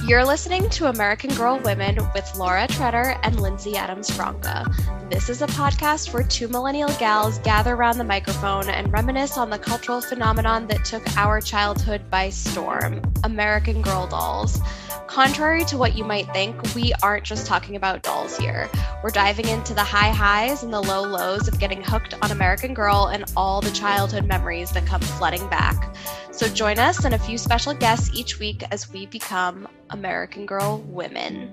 You're listening to American Girl Women with Laura Treader and Lindsay Adams Franca. This is a podcast where two millennial gals gather around the microphone and reminisce on the cultural phenomenon that took our childhood by storm, American Girl dolls. Contrary to what you might think, we aren't just talking about dolls here. We're diving into the high highs and the low lows of getting hooked on American Girl and all the childhood memories that come flooding back. So join us and a few special guests each week as we become American Girl women.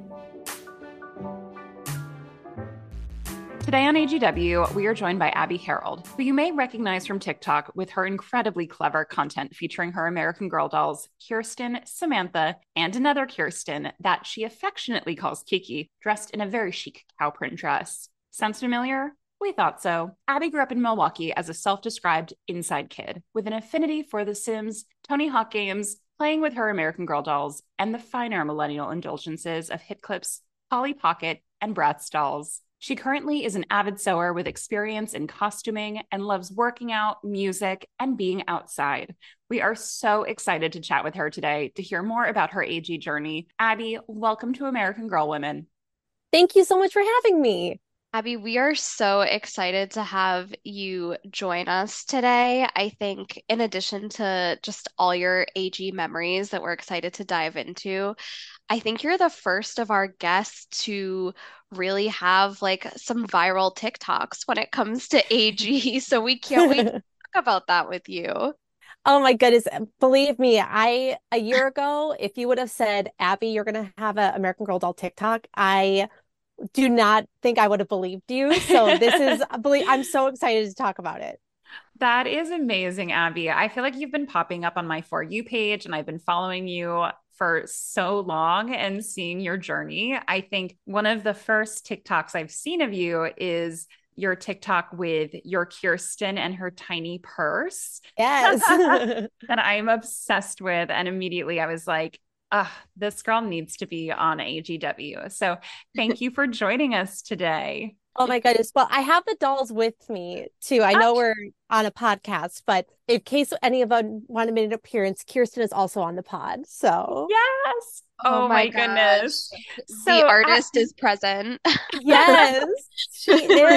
Today on AGW, we are joined by Abby Harold, who you may recognize from TikTok with her incredibly clever content featuring her American Girl dolls, Kirsten, Samantha, and another Kirsten that she affectionately calls Kiki, dressed in a very chic cow print dress. Sounds familiar? We thought so. Abby grew up in Milwaukee as a self-described inside kid with an affinity for The Sims, Tony Hawk games, playing with her American Girl dolls, and the finer millennial indulgences of Hit Clips, Polly Pocket, and Bratz dolls. She currently is an avid sewer with experience in costuming and loves working out, music, and being outside. We are so excited to chat with her today to hear more about her AG journey. Abby, welcome to American Girl Women. Thank you so much for having me. Abby, we are so excited to have you join us today. I think in addition to just all your AG memories that we're excited to dive into, I think you're the first of our guests to really have like some viral TikToks when it comes to AG. So we can't wait to talk about that with you. Oh my goodness. Believe me, a year ago, if you would have said, Abby, you're going to have an American Girl doll TikTok, I do not think I would have believed you. So I'm so excited to talk about it. That is amazing, Abby. I feel like you've been popping up on my For You page, and I've been following you for so long and seeing your journey. I think one of the first TikToks I've seen of you is your TikTok with your Kirsten and her tiny purse. Yes. That I'm obsessed with. And immediately I was like, this girl needs to be on AGW. So thank you for joining us today. Oh my goodness. Well, I have the dolls with me too. I know we're on a podcast, but in case any of them want to make an appearance, Kirsten is also on the pod. So yes. Oh my goodness. So the artist is present. Yes, she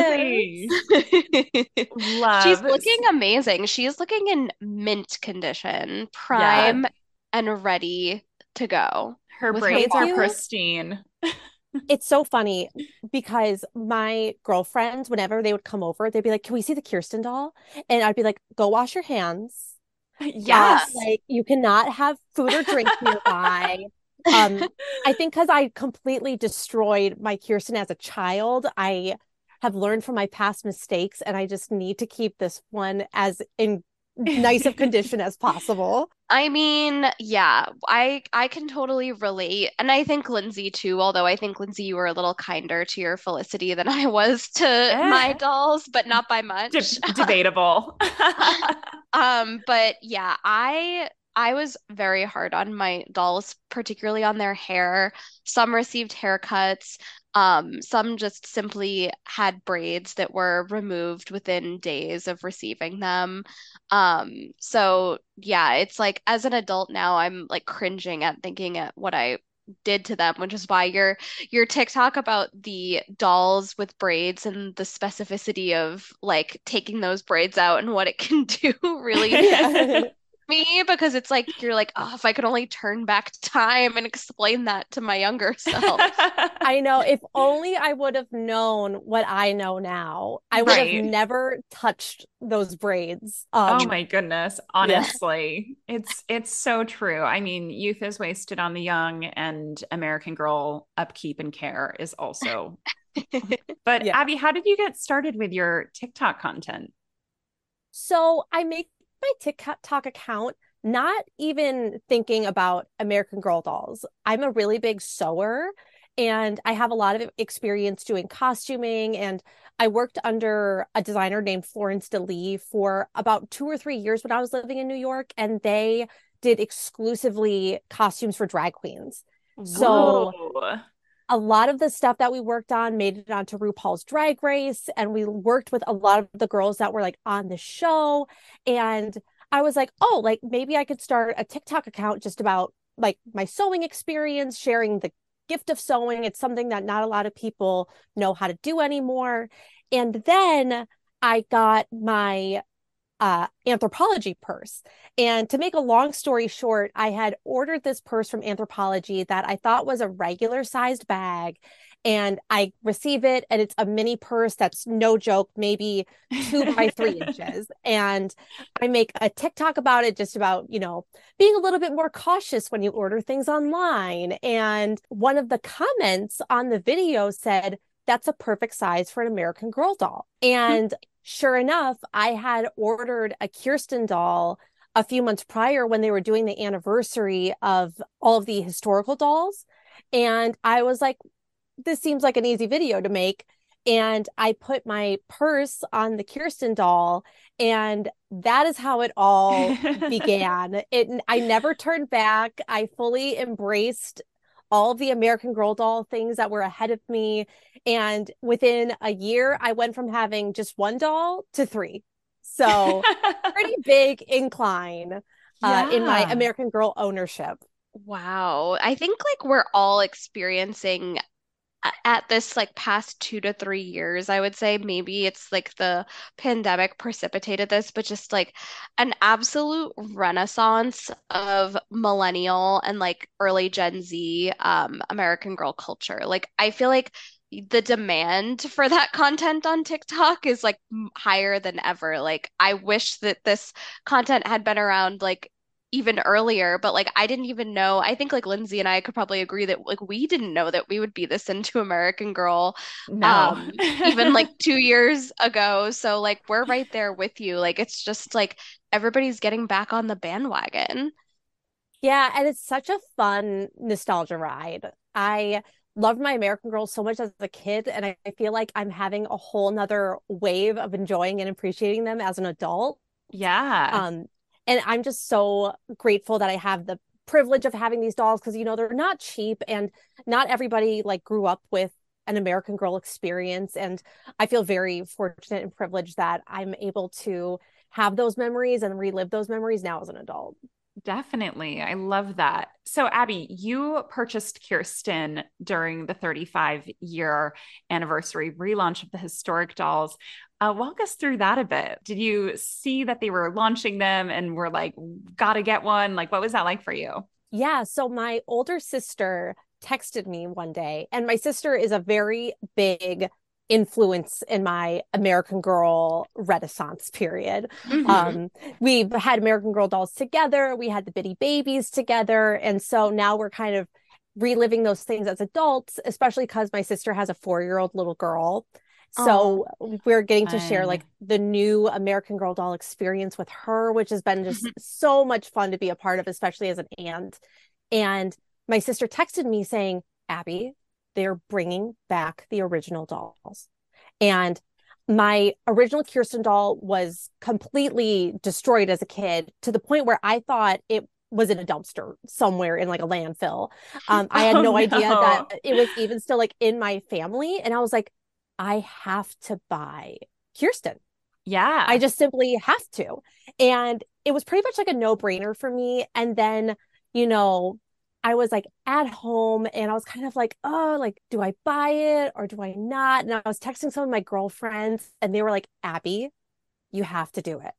is. Love. She's looking amazing. She's looking in mint condition, prime and ready to go. Her braids are pristine. It's so funny because my girlfriends, whenever they would come over, they'd be like, can we see the Kirsten doll? And I'd be like, go wash your hands. Yes. Like you cannot have food or drink nearby. I think because I completely destroyed my Kirsten as a child, I have learned from my past mistakes, and I just need to keep this one as in nice of condition as possible. I mean, yeah, I can totally relate. And I think Lindsay too, although I think Lindsay, you were a little kinder to your Felicity than I was to my dolls, but not by much. Debatable. But yeah, I was very hard on my dolls, particularly on their hair. Some received haircuts. Some just simply had braids that were removed within days of receiving them. So yeah, it's like as an adult now, I'm like cringing at thinking at what I did to them, which is why your TikTok about the dolls with braids and the specificity of like taking those braids out and what it can do really me, because it's like you're like, oh, if I could only turn back time and explain that to my younger self. I know. If only I would have known what I know now, I would have never touched those braids. Oh my goodness. Honestly, it's so true. I mean, youth is wasted on the young, and American Girl upkeep and care is also. But Abby, how did you get started with your TikTok content? So I make my TikTok account not even thinking about American Girl dolls. I'm a really big sewer, and I have a lot of experience doing costuming, and I worked under a designer named Florence DeLee for about 2 or 3 years when I was living in New York, and they did exclusively costumes for drag queens. Whoa. So a lot of the stuff that we worked on made it onto RuPaul's Drag Race, and we worked with a lot of the girls that were like on the show. And I was like, oh, like maybe I could start a TikTok account just about like my sewing experience, sharing the gift of sewing. It's something that not a lot of people know how to do anymore. And then I got my Anthropologie purse. And to make a long story short, I had ordered this purse from Anthropologie that I thought was a regular sized bag. And I receive it, and it's a mini purse that's no joke, maybe 2 by 3 inches. And I make a TikTok about it, just about, being a little bit more cautious when you order things online. And one of the comments on the video said, "That's a perfect size for an American Girl doll." And sure enough, I had ordered a Kirsten doll a few months prior when they were doing the anniversary of all of the historical dolls. And I was like, this seems like an easy video to make. And I put my purse on the Kirsten doll, and that is how it all began. I never turned back. I fully embraced all of the American Girl doll things that were ahead of me. And within a year, I went from having just one doll to 3. So pretty big incline in my American Girl ownership. Wow. I think like we're all experiencing at this like past 2 to 3 years, I would say maybe it's like the pandemic precipitated this, but just like an absolute renaissance of millennial and like early Gen Z American Girl culture. Like I feel like the demand for that content on TikTok is like higher than ever. Like I wish that this content had been around like even earlier, but like I didn't even know. I think like Lindsay and I could probably agree that like we didn't know that we would be this into American Girl No. even like 2 years ago. So like we're right there with you. Like it's just like everybody's getting back on the bandwagon. Yeah, and it's such a fun nostalgia ride. I loved my American Girl so much as a kid, and I feel like I'm having a whole nother wave of enjoying and appreciating them as an adult. Yeah. And I'm just so grateful that I have the privilege of having these dolls, because they're not cheap, and not everybody like grew up with an American Girl experience. And I feel very fortunate and privileged that I'm able to have those memories and relive those memories now as an adult. Definitely. I love that. So, Abby, you purchased Kirsten during the 35-year anniversary relaunch of the historic dolls. Walk us through that a bit. Did you see that they were launching them and were like, gotta get one? Like, what was that like for you? Yeah, so my older sister texted me one day, and my sister is a very big influence in my American Girl Renaissance period. Hmm. We've had American Girl dolls together, we had the Bitty Babies together, and so now we're kind of reliving those things as adults, especially because my sister has a 4-year-old little girl. Oh. So we're getting to share like Fun. the new American Girl doll experience with her, which has been just so much fun to be a part of, especially as an aunt. And my sister texted me saying, "Abby, they're bringing back the original dolls." And my original Kirsten doll was completely destroyed as a kid, to the point where I thought it was in a dumpster somewhere in like a landfill. I had Oh, no idea that no. it was even still like in my family. And I was like, I have to buy Kirsten. I Yeah. just simply have to. And it was pretty much like a no-brainer for me. And then, you know, I was like at home, and I was kind of like, oh, like, do I buy it or do I not? And I was texting some of my girlfriends, and they were like, "Abby, you have to do it."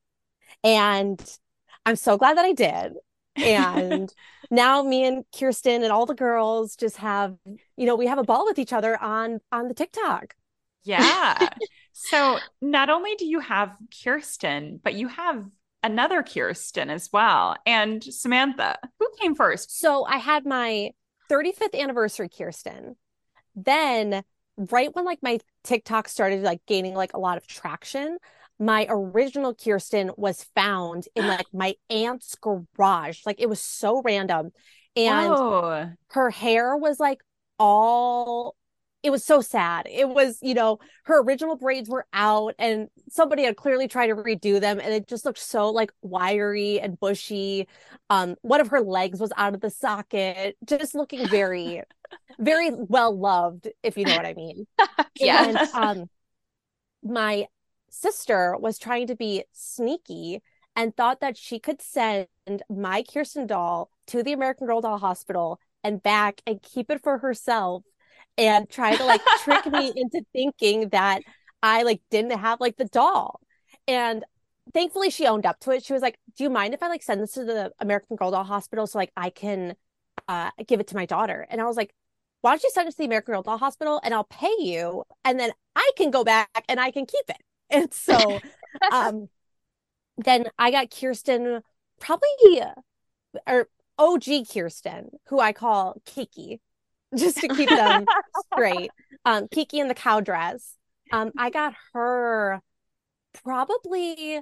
And I'm so glad that I did. And now me and Kirsten and all the girls just have, we have a ball with each other on the TikTok. Yeah. So not only do you have Kirsten, but you have another Kirsten as well. And Samantha, who came first? So I had my 35th anniversary Kirsten. Then right when like my TikTok started like gaining like a lot of traction, my original Kirsten was found in like my aunt's garage. Like it was so random. And Whoa. her hair was like all, it was so sad. It was, her original braids were out, and somebody had clearly tried to redo them, and it just looked so like wiry and bushy. One of her legs was out of the socket, just looking very, very well loved, if you know what I mean. And Yes. my sister was trying to be sneaky and thought that she could send my Kirsten doll to the American Girl Doll Hospital and back and keep it for herself and try to like trick me into thinking that I like didn't have like the doll. And thankfully she owned up to it. She was like, "Do you mind if I like send this to the American Girl Doll Hospital so like I can give it to my daughter?" And I was like, "Why don't you send it to the American Girl Doll Hospital and I'll pay you and then I can go back and I can keep it." And so um then I got Kirsten, probably or OG Kirsten, who I call Kiki, just to keep them straight. Kiki in the cow dress. I got her probably,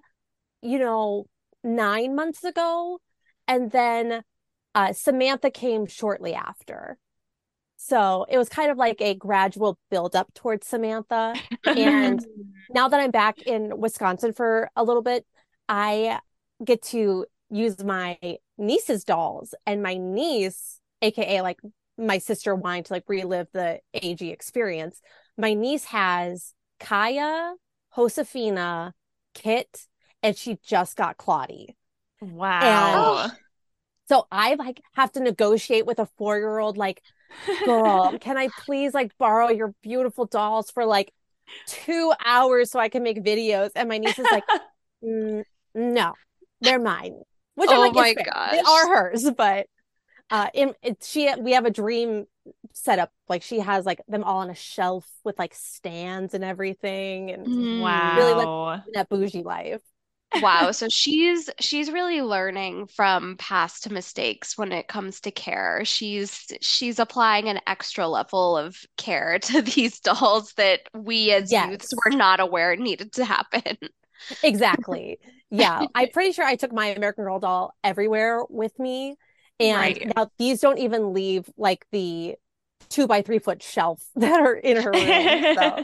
9 months ago. And then Samantha came shortly after. So it was kind of like a gradual build up towards Samantha. And now that I'm back in Wisconsin for a little bit, I get to use my niece's dolls. And my niece, aka like my sister wanting to like relive the AG experience, my niece has Kaya, Josefina, Kit, and she just got Claudie. Wow. And so I like have to negotiate with a 4-year-old, like, "Girl, can I please like borrow your beautiful dolls for like 2 hours so I can make videos?" And my niece is like, "No, they're mine." Which I'm Oh like, my it's fair. They gosh. are hers, but we have a dream set up. Like she has like them all on a shelf with like stands and everything, and really like Wow. that bougie life. Wow, so she's really learning from past mistakes when it comes to care. She's applying an extra level of care to these dolls that we as youths Yes, were not aware needed to happen. exactly. Yeah, I'm pretty sure I took my American Girl doll everywhere with me. And Right. now these don't even leave like the 2 by 3 foot shelf that are in her room. So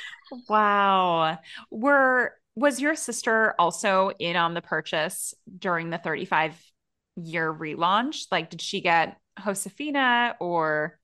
Wow. Was your sister also in on the purchase during the 35-year relaunch? Like, did she get Josefina or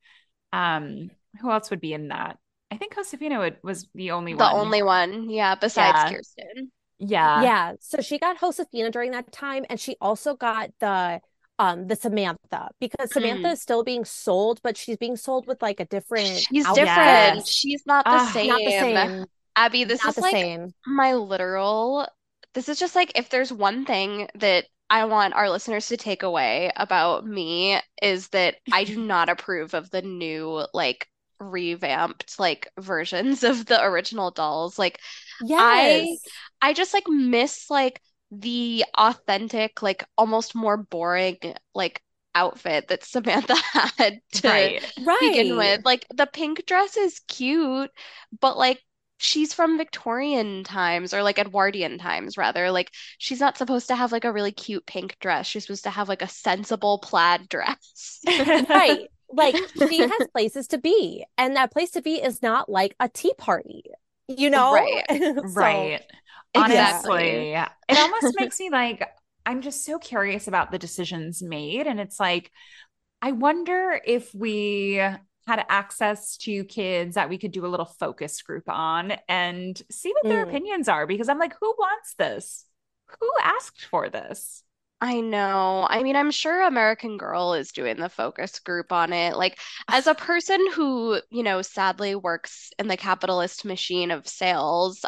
who else would be in that? I think Josefina was the only The one. only one, yeah, besides Yeah. Kirsten. Yeah. yeah, so she got Josefina during that time, and she also got the Samantha, because Samantha Mm. is still being sold, but she's being sold with like a different She's outfit. different. Yes. She's not the Ah, Not the same. same. Abby, this Not is the like same. my literal, this is just like if there's one thing that I want our listeners to take away about me is that I do not approve of the new like revamped like versions of the original dolls. Like I Yes. I just like miss like the authentic, like almost more boring like outfit that Samantha had to right. begin Right. with. Like the pink dress is cute, but like she's from Victorian times or like Edwardian times rather. Like she's not supposed to have like a really cute pink dress. She's supposed to have like a sensible plaid dress. Right. Like she has places to be, and that place to be is not like a tea party, you know? Right. So, Right. yeah. Exactly. Honestly, it almost makes me like, I'm just so curious about the decisions made. And it's like, I wonder if we had access to kids that we could do a little focus group on and see what their Mm. opinions are. Because I'm like, who wants this? Who asked for this? I know. I mean, I'm sure American Girl is doing the focus group on it. Like, as a person who, sadly works in the capitalist machine of sales,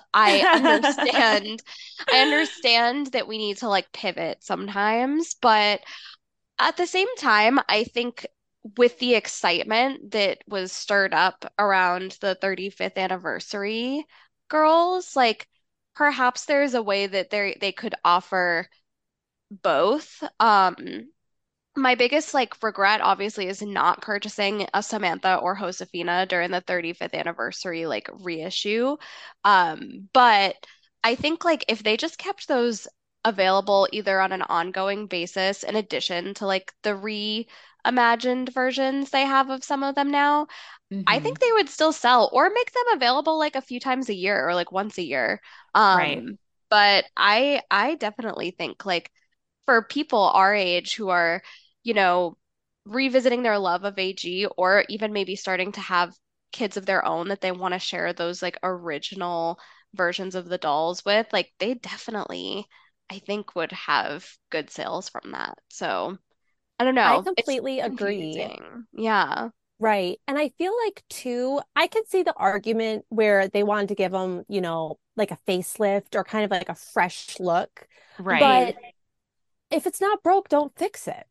I understand that we need to like pivot sometimes, but at the same time, I think with the excitement that was stirred up around the 35th anniversary girls, like perhaps there's a way that they could offer both. My biggest like regret obviously is not purchasing a Samantha or Josefina during the 35th anniversary like reissue. But I think like if they just kept those available either on an ongoing basis in addition to like the reimagined versions they have of some of them now, I Hmm. think they would still sell or make them available like a few times a year or like once a year. Right. But I definitely think like for people our age who are, you know, revisiting their love of AG or even maybe starting to have kids of their own that they want to share those like original versions of the dolls with, like they definitely I think would have good sales from that. So I don't I know. It's completely agree. confusing. Yeah. Right. And I feel like too, I can see the argument where they wanted to give them, like a facelift or kind of like a fresh look. Right. But if it's not broke, don't fix it.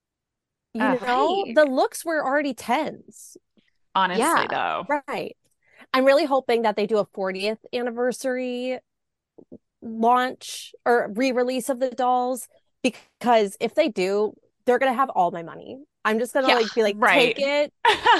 Right. The looks were already tens. Honestly, Yeah. though. Right. I'm really hoping that they do a 40th anniversary launch or re-release of the dolls because if they do, they're gonna have all my money. I'm just gonna Yeah. like be like, take Right. it.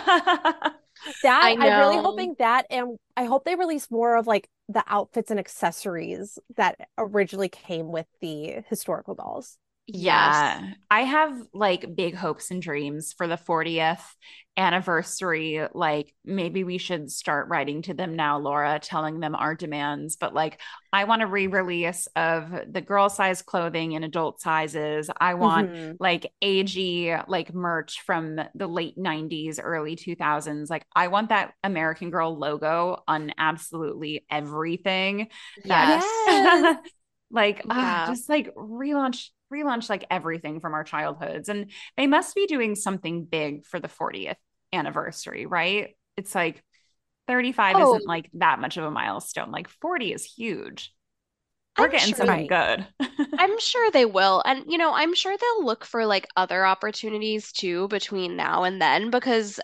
That I I'm really know. hoping that, and I hope they release more of like the outfits and accessories that originally came with the historical dolls. Yes. Yeah, I have like big hopes and dreams for the 40th anniversary. Like, maybe we should start writing to them now, Laura, telling them our demands. But like, I want a re release of the girl size clothing in adult sizes. I want Hmm. like AG, like merch from the late 90s, early 2000s. Like, I want that American Girl logo on absolutely everything. That's Yes. Yes. like Yeah. just like relaunch like everything from our childhoods, and they must be doing something big for the 40th anniversary, right? It's like 35 Oh, isn't like that much of a milestone, like 40 is huge. We're I'm getting sure something Right. good. I'm sure they will. And I'm sure they'll look for like other opportunities too between now and then because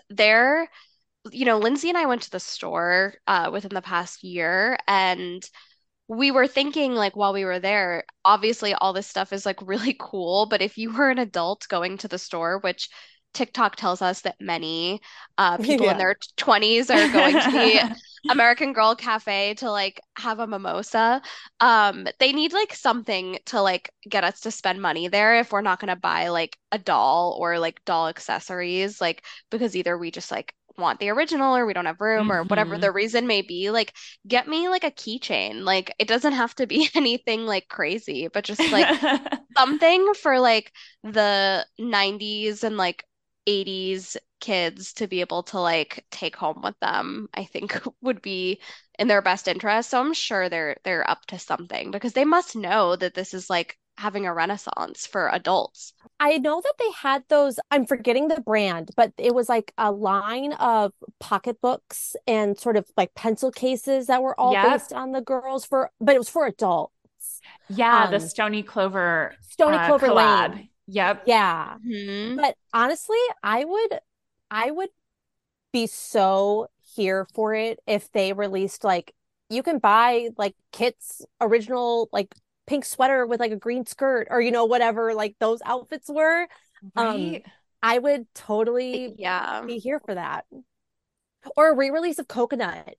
Lindsay and I went to the store within the past year and we were thinking like while we were there, obviously all this stuff is like really cool, but if you were an adult going to the store, which TikTok tells us that many people in Yeah. their 20s are going to the American Girl Cafe to like have a mimosa, they need like something to like get us to spend money there if we're not going to buy like a doll or like doll accessories, like because either we just like want the original or we don't have room or whatever Hmm. the reason may be. Like get me like a keychain. Like it doesn't have to be anything like crazy, but just like something for like the 90s and like 80s kids to be able to like take home with them, I think would be in their best interest. So I'm sure they're up to something because they must know that this is like having a renaissance for adults. I know that they had those, I'm forgetting the brand, but it was like a line of pocketbooks and sort of like pencil cases that were all Yep. based on the girls but it was for adults. Yeah, the Um, Stony Clover Stony Clover collab. Lane. Yep. Yeah. Hmm. But honestly, I would be so here for it if they released like you can buy like Kit's original like pink sweater with like a green skirt or whatever like those outfits were. Um Right. I would totally Yeah. be here for that. Or a re-release of Coconut.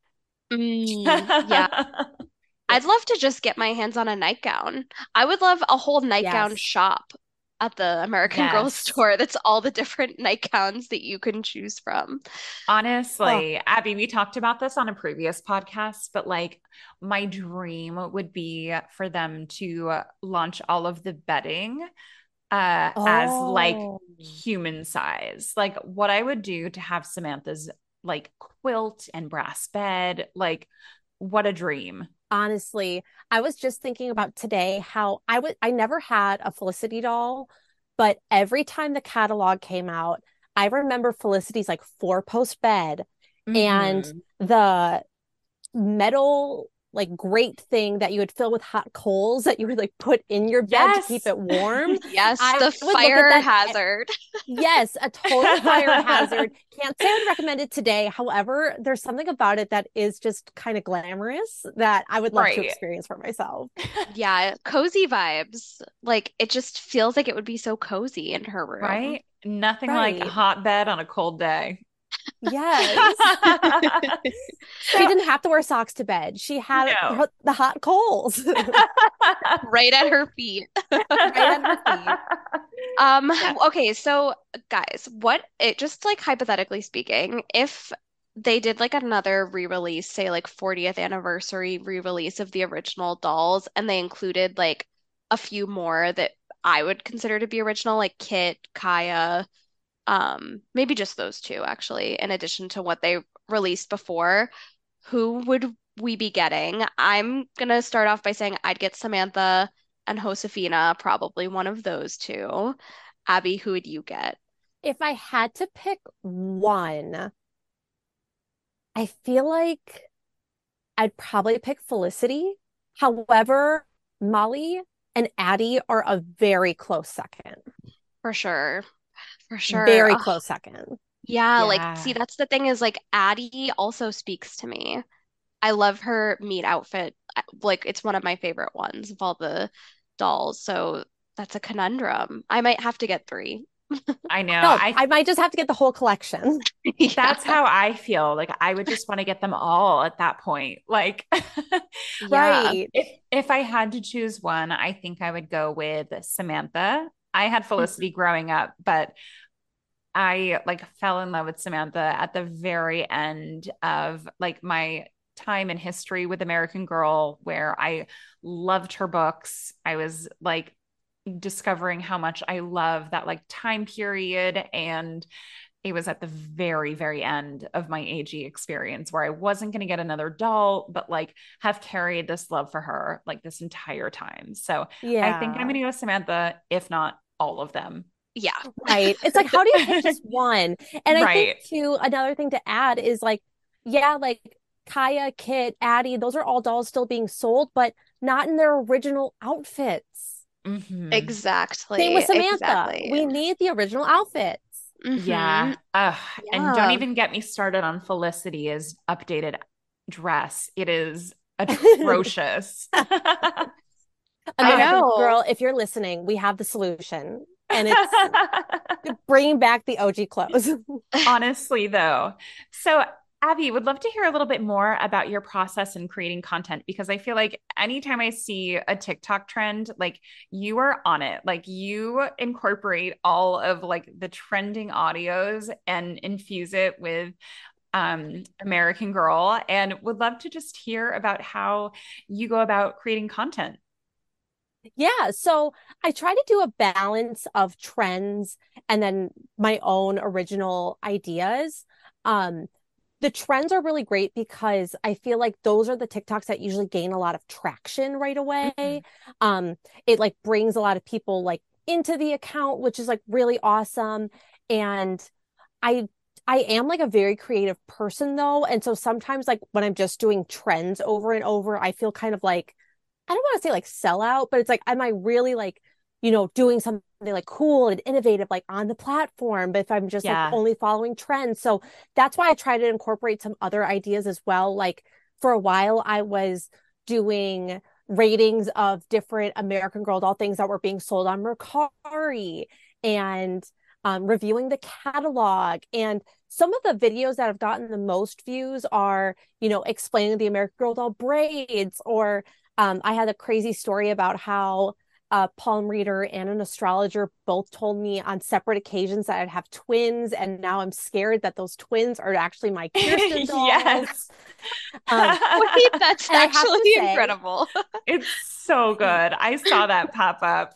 Yeah. I'd love to just get my hands on a nightgown. I would love a whole nightgown Yes. shop at the American Girl Yes. store that's all the different nightgowns that you can choose from. Oh, Honestly, Abby, we talked about this on a previous podcast, but like my dream would be for them to launch all of the bedding as like oh, human size. Like what I would do to have Samantha's like quilt and brass bed, like what a dream. honestly, I was just thinking about today how I never had a Felicity doll, but every time the catalog came out, I remember Felicity's like four-post bed and Hmm. the metal like grate thing that you would fill with hot coals that you would like put in your bed to keep Yes. it warm. Yes, I the would look at fire that. hazard. Yes, a total fire hazard. Can't say I would recommend it today. However, there's something about it that is just kind of glamorous that I would love to Right. experience for myself. Yeah, cozy vibes. Like it just feels like it would be so cozy in her room. Right? Nothing like a Right. hot bed on a cold day. Yes. She So, didn't have to wear socks to bed. She had no. the hot coals Right at her feet. right at her feet. Um, Yeah. okay, so guys, what it just like hypothetically speaking, if they did like another re-release, say like 40th anniversary re-release of the original dolls, and they included like a few more that I would consider to be original, like Kit, Kaya, maybe just those two actually, in addition to what they released before, who would we be getting? I'm gonna start off by saying I'd get Samantha and Josefina, probably one of those two. Abby, who would you get? If I had to pick one, I feel like I'd probably pick Felicity. However, Molly and Addie are a very close second. For sure. For sure. Very Ugh, close second. yeah, like, see, Yeah. that's the thing is like Addie also speaks to me. I love her meat outfit. Like, it's one of my favorite ones of all the dolls. So that's a conundrum. I might have to get three. I know. No, I might just have to get the whole collection. Yeah. That's how I feel. Like I would just want to get them all at that point. Like Yeah. Right. if I had to choose one, I think I would go with Samantha. I had Felicity growing up, but I like fell in love with Samantha at the very end of like my time in history with American Girl, where I loved her books. I was like discovering how much I love that like time period. And it was at the very, very end of my AG experience where I wasn't going to get another doll, but like have carried this love for her like this entire time. So I think I'm Yeah. going to go with Samantha, if not all of them. Yeah. Right. It's like, how do you pick just one? And I think Right. too, another thing to add is like, yeah, like Kaya, Kit, Addie, those are all dolls still being sold, but not in their original outfits. Hmm. Same with Exactly. Samantha. Exactly. We need the original outfits. Mm-hmm. Yeah. Ugh. And don't Yeah. even get me started on Felicity's updated dress. It is atrocious. I American know. Girl, if you're listening, we have the solution, and it's bringing back the OG clothes. Honestly, though. So, Abby, would love to hear a little bit more about your process in creating content because I feel like anytime I see a TikTok trend, like you are on it. Like you incorporate all of like the trending audios and infuse it with American Girl and would love to just hear about how you go about creating content. Yeah, so I try to do a balance of trends and then my own original ideas. Um, the trends are really great because I feel like those are the TikToks that usually gain a lot of traction right away. Mhm. Um, it like brings a lot of people like into the account, which is like really awesome. And I I am like a very creative person though, and so sometimes like when I'm just doing trends over and over, I feel kind of like I don't want to say like sell out, but it's like, am I really like, doing something like cool and innovative like on the platform? But if I'm just like Yeah. only following trends. So that's why I try to incorporate some other ideas as well. Like for a while, I was doing ratings of different American Girl doll things that were being sold on Mercari and reviewing the catalog. And some of the videos that have gotten the most views are, explaining the American Girl doll braids or I had a crazy story about how a palm reader and an astrologer both told me on separate occasions that I'd have twins, and now I'm scared that those twins are actually my Kirsten dolls. Yes. Um, Wait, that's and I have actually to say, incredible. It's so good. I saw that pop up.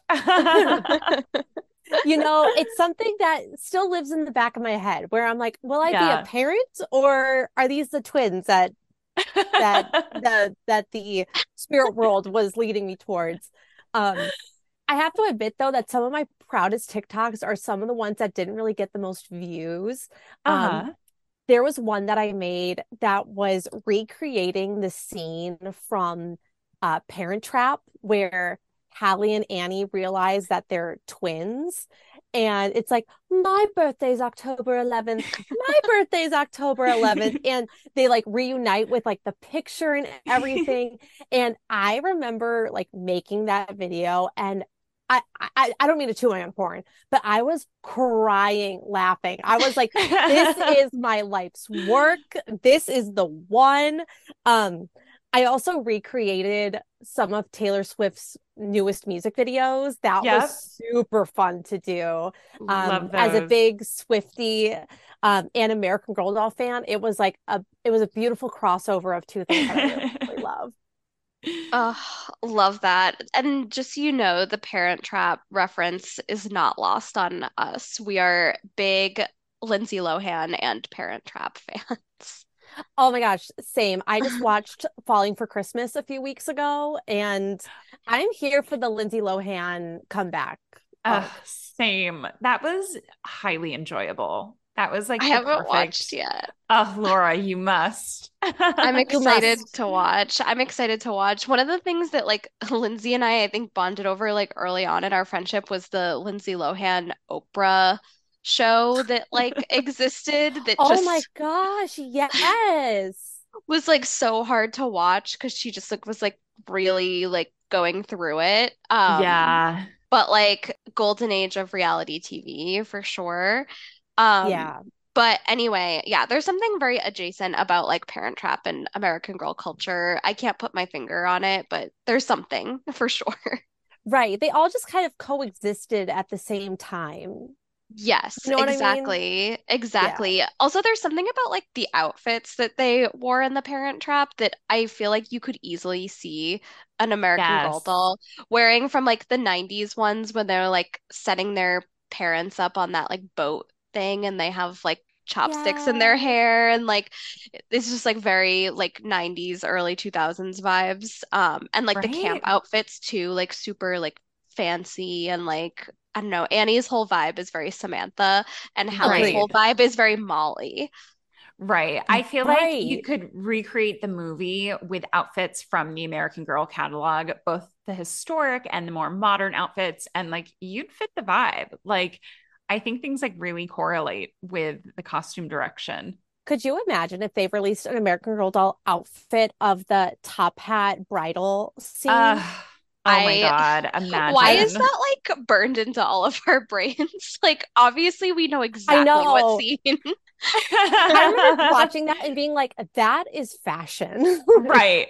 it's something that still lives in the back of my head where I'm like, will I be a Yeah. parent or are these the twins that the spirit world was leading me towards? Um, I have to admit though that some of my proudest TikToks are some of the ones that didn't really get the most views. Um, Uh-huh. there was one that I made that was recreating the scene from Parent Trap where Hallie and Annie realize that they're twins. And it's like, my birthday's October 11th. My birthday's October 11th. And they like reunite with like the picture and everything. And I remember like making that video and I don't mean to toot my own horn, but I was crying laughing. I was like, this is my life's work. This is the one. I also recreated some of Taylor Swift's newest music videos. That was Yep. super fun to do. Love As a those. big Swiftie and American Girl doll fan, it was a beautiful crossover of two things that I really, really love. Oh, love that. And just so you know, the Parent Trap reference is not lost on us. We are big Lindsay Lohan and Parent Trap fans. Oh my gosh, same. I just watched Falling for Christmas a few weeks ago, and I'm here for the Lindsay Lohan comeback arc. Same. That was highly enjoyable. That was I like the haven't watched perfect. yet. Oh, Laura, you must. I'm You excited must. to watch. I'm excited to watch. One of the things that like Lindsay and I think bonded over like early on in our friendship was the Lindsay Lohan Oprah show that like existed that Oh my just gosh, yes. was like so hard to watch because she just like was like really like going through it. Yeah. But like golden age of reality TV for sure. Um, Yeah. but anyway, yeah, there's something very adjacent about like Parent Trap and American Girl culture. I can't put my finger on it, but there's something for sure. Right. They all just kind of coexisted at the same time. Yes, You know what I mean? exactly. Yeah. Exactly. Also, there's something about like the outfits that they wore in the Parent Trap that I feel like you could easily see an American Girl Yes. doll wearing from like the 90s ones when they're like setting their parents up on that like boat thing and they have like chopsticks in their Yeah. hair and like it's just like very like 90s early 2000s vibes. And like the camp Right? outfits too, like super like fancy and like I don't know, Annie's whole vibe is very Samantha, and Halle's Right. whole vibe is very Molly. Right. I feel like you Right. could recreate the movie with outfits from the American Girl catalog, both the historic and the more modern outfits, and like you'd fit the vibe. Like, I think things like really correlate with the costume direction. Could you imagine if they released an American Girl doll outfit of the top hat bridal Uh, scene? oh my I, God. why is Imagine. that like burned into all of our brains? Like, obviously, we know I exactly what know. scene. I remember watching that and being like, that is fashion. Right.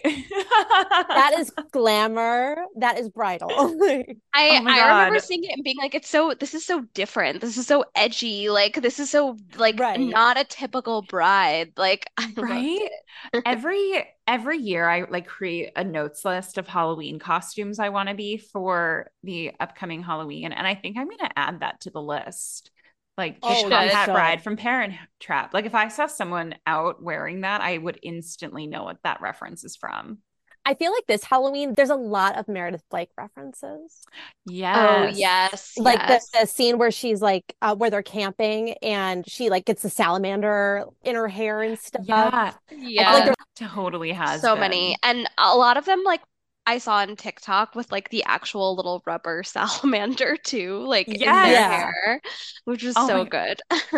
That is glamour. That is bridal. Oh my I remember God. seeing it and being like, it's so this is so different. This is so edgy. Like this is so like Right. not a typical bride. Like I loved Right? it. Every year I like create a notes list of Halloween costumes I want to be for the upcoming Halloween. And I think I'm gonna add that to the list. Like the You Oh, top you should. hat bride should. from Parent Trap. Like if I saw someone out wearing that, I would instantly know what that reference is from. I feel like this Halloween, there's a lot of Meredith Blake references. Oh Yes. yes, Like yes. the scene where she's like where they're camping and she like gets the salamander in her hair and stuff. Yeah. I feel like Yeah. there's Totally has So many. been. And a lot of them like I saw on TikTok with like the actual little rubber salamander too, like in their Yes. yeah. hair, which was Oh so my good.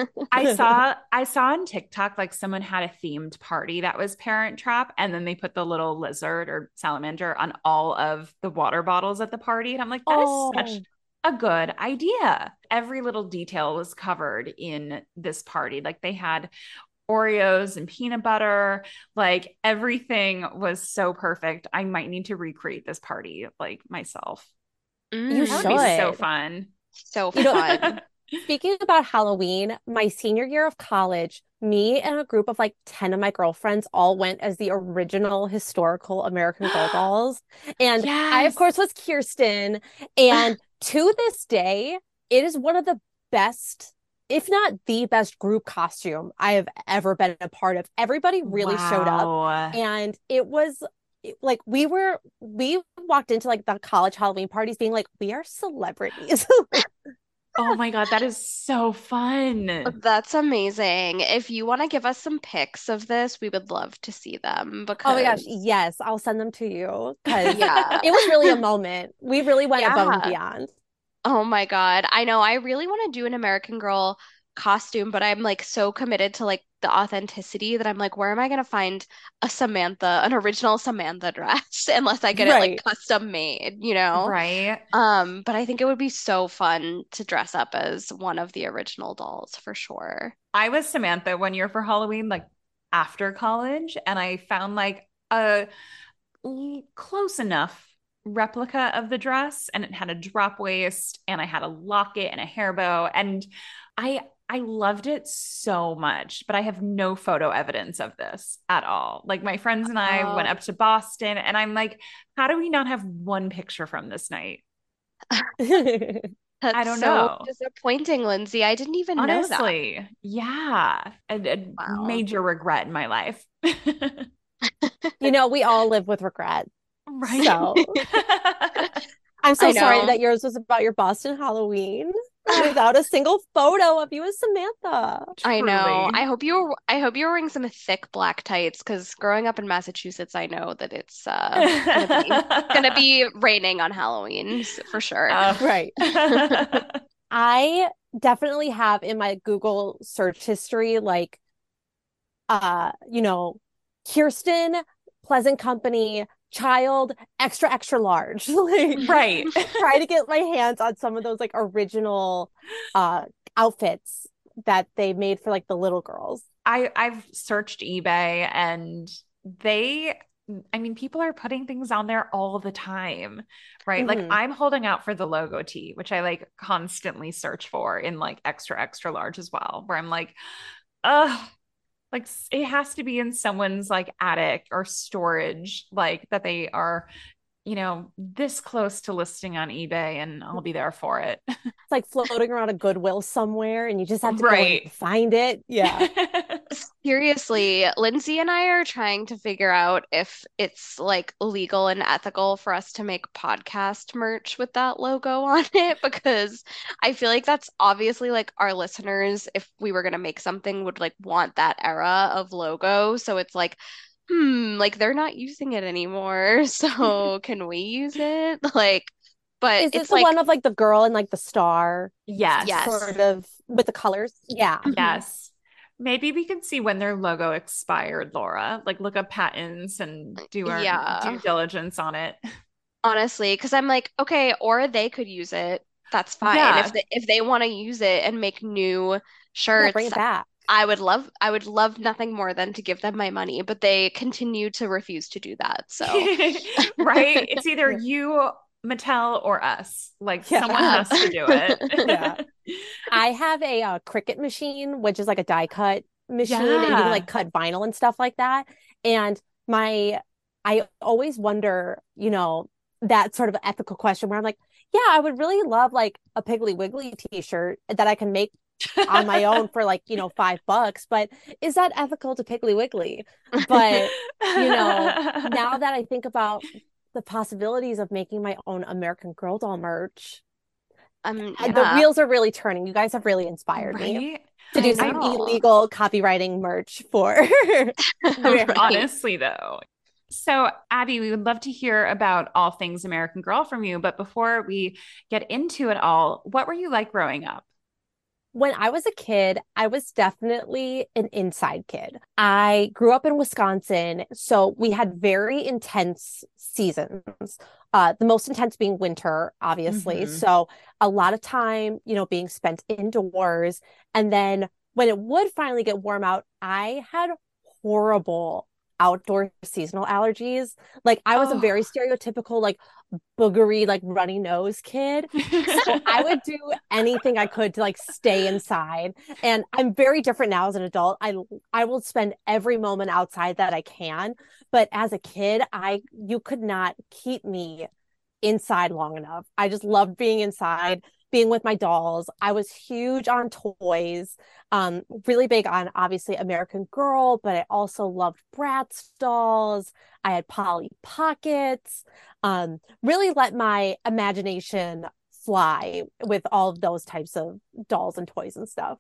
I saw on TikTok like someone had a themed party that was Parent Trap, and then they put the little lizard or salamander on all of the water bottles at the party. And I'm like, that is such Oh, a good idea. Every little detail was covered in this party. Like they had Oreos and peanut butter, like everything was so perfect. I might need to recreate this party like myself. you That would be so Mm, should. fun. so You know, fun. speaking about Halloween, my senior year of college, me and a group of like 10 of my girlfriends all went as the original historical American Girl dolls. And I, of Yes. course, was Kirsten. And to this day, it is one of the best, if not the best group costume I have ever been a part of. Everybody really showed up. Wow. And it was like we walked into like the college Halloween parties being like, we are celebrities. Oh my God, that is so fun. That's amazing. If you want to give us some pics of this, we would love to see them Oh my gosh, because, yes, I'll send them to you because yeah. it was really a moment. We really went above and Yeah. beyond. Oh my God. I know. I really want to do an American Girl costume, but I'm like so committed to like the authenticity that I'm like, where am I going to find a Samantha, an original Samantha dress unless I get it like Right. custom made, you know? Right? But I think it would be so fun to dress up as one of the original dolls for sure. I was Samantha one year for Halloween, like after college, and I found like a close enough replica of the dress, and it had a drop waist, and I had a locket and a hair bow, and I loved it so much, but I have no photo evidence of this at all. Like my friends and I went Oh, up to Boston, and I'm like, how do we not have one picture from this night? I That's don't so know. disappointing, Lindsay. I didn't even know that. Honestly, yeah. A Wow. major regret in my life. We all live with regret. Right. So I'm so I sorry know. that yours was about your Boston Halloween without a single photo of you as Samantha. I know. Truly. I hope you're wearing some thick black tights because growing up in Massachusetts, I know that it's gonna be raining on Halloween for sure. Oh. Right. I definitely have in my Google search history, like, you know, Kirsten, Pleasant Company, child, extra, extra large. Like, Right. try to get my hands on some of those like original uh outfits that they made for like the little girls. I've searched eBay and they I mean people are putting things on there all the time, right? Like Hmm. I'm holding out for the logo tee, which I like constantly search for in like extra extra large as well, where I'm like, ugh, like it has to be in someone's like attic or storage, like that they are, this close to listing on eBay and I'll be there for it. It's like floating around a Goodwill somewhere and you just have to go and Right. find it. Yeah. Seriously, Lindsay and I are trying to figure out if it's like legal and ethical for us to make podcast merch with that logo on it because I feel like that's obviously like our listeners, if we were gonna make something, would like want that era of logo. So it's like, like they're not using it anymore. So can we use it? Like, but Is it it's the one like, of like the girl and like the star Yes. sort yes. of with the colors? Yeah. Mhm. Yes. Maybe we can see when their logo expired, Laura. Like look up patents and do our due Yeah. diligence on it. Honestly, because I'm like, okay, or they could use it. That's fine. Yeah. If they want to use it and make new Yeah, bring shirts, it back. I would love nothing more than to give them my money, but they continue to refuse to do that. So, Right? It's either you, Mattel, or us. Like someone Yeah. yeah. has to do Yeah. it. I have a Cricut machine, which is like a die cut machine, and you can like Yeah. cut vinyl and stuff like that. And my, I always wonder, that sort of ethical question where I'm like, yeah, I would really love like a Piggly Wiggly t-shirt that I can make on my own for like, $5, but is that ethical to Piggly Wiggly? But, now that I think about the possibilities of making my own American Girl doll merch, the Yeah, wheels are really turning. You guys have really inspired me Right? to I do some know. illegal copywriting merch for Right. Honestly, though. So, Abby, we would love to hear about all things American Girl from you. But before we get into it all, what were you like growing up? When I was a kid, I was definitely an inside kid. I grew up in Wisconsin, so we had very intense seasons. The most intense being winter, obviously. Hmm. So a lot of time, being spent indoors. And then when it would finally get warm out, I had horrible outdoor seasonal allergies. Like I was a Oh. very stereotypical, like boogery, like runny nose kid. So I would do anything I could to like stay inside. And I'm very different now as an adult. I will spend every moment outside that I can. But as a kid, I you could not keep me inside long enough. I just loved being inside, being with my dolls. I was huge on toys, really big on obviously American Girl, but I also loved Bratz dolls. I had Polly Pockets. Really let my imagination fly with all of those types of dolls and toys and stuff.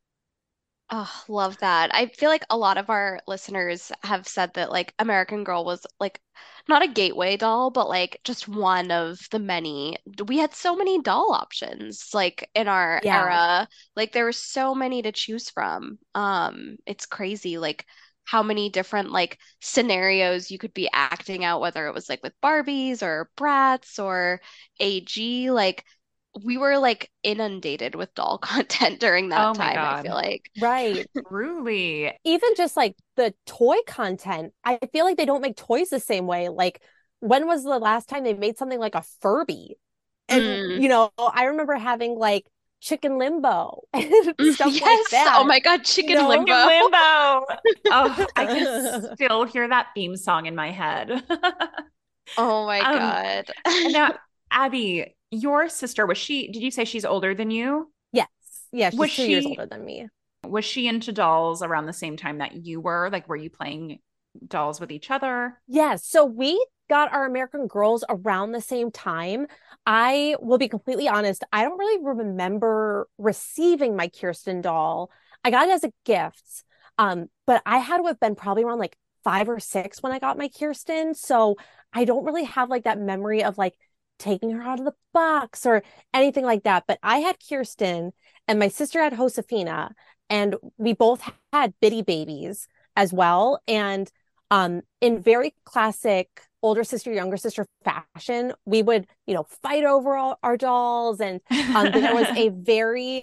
Oh, love that. I feel like a lot of our listeners have said that like American Girl was like not a gateway doll, but like just one of the many. We had so many doll options like in our Yeah. era. Like there were so many to choose from. It's crazy like how many different like scenarios you could be acting out, whether it was like with Barbies or Bratz or AG. Like we were like inundated with doll content during that Oh my time, I feel God. like. Right. Truly. Even just like the toy content, I feel like they don't make toys the same way. Like, when was the last time they made something like a Furby? And, Mm. I remember having like Chicken Limbo and stuff like Yes. Oh that, my God, you Chicken know? In Limbo. limbo. Oh, I can still hear that theme song in my head. Oh my Um, God. and now, Abby, your sister, did you say she's older than you? Yes. Yeah, Was she's 2 years she older than me. was she into dolls around the same time that you were? Like, were you playing dolls with each other? Yeah, so we got our American Girls around the same time. I will be completely honest, I don't really remember receiving my Kirsten doll. I got it as a gift. But I had to have been probably around like 5 or 6 when I got my Kirsten. So I don't really have like that memory of like taking her out of the box or anything like that. But I had Kirsten and my sister had Josefina, and we both had bitty babies as well. And in very classic older sister, younger sister fashion, we would, fight over our dolls. And there was a very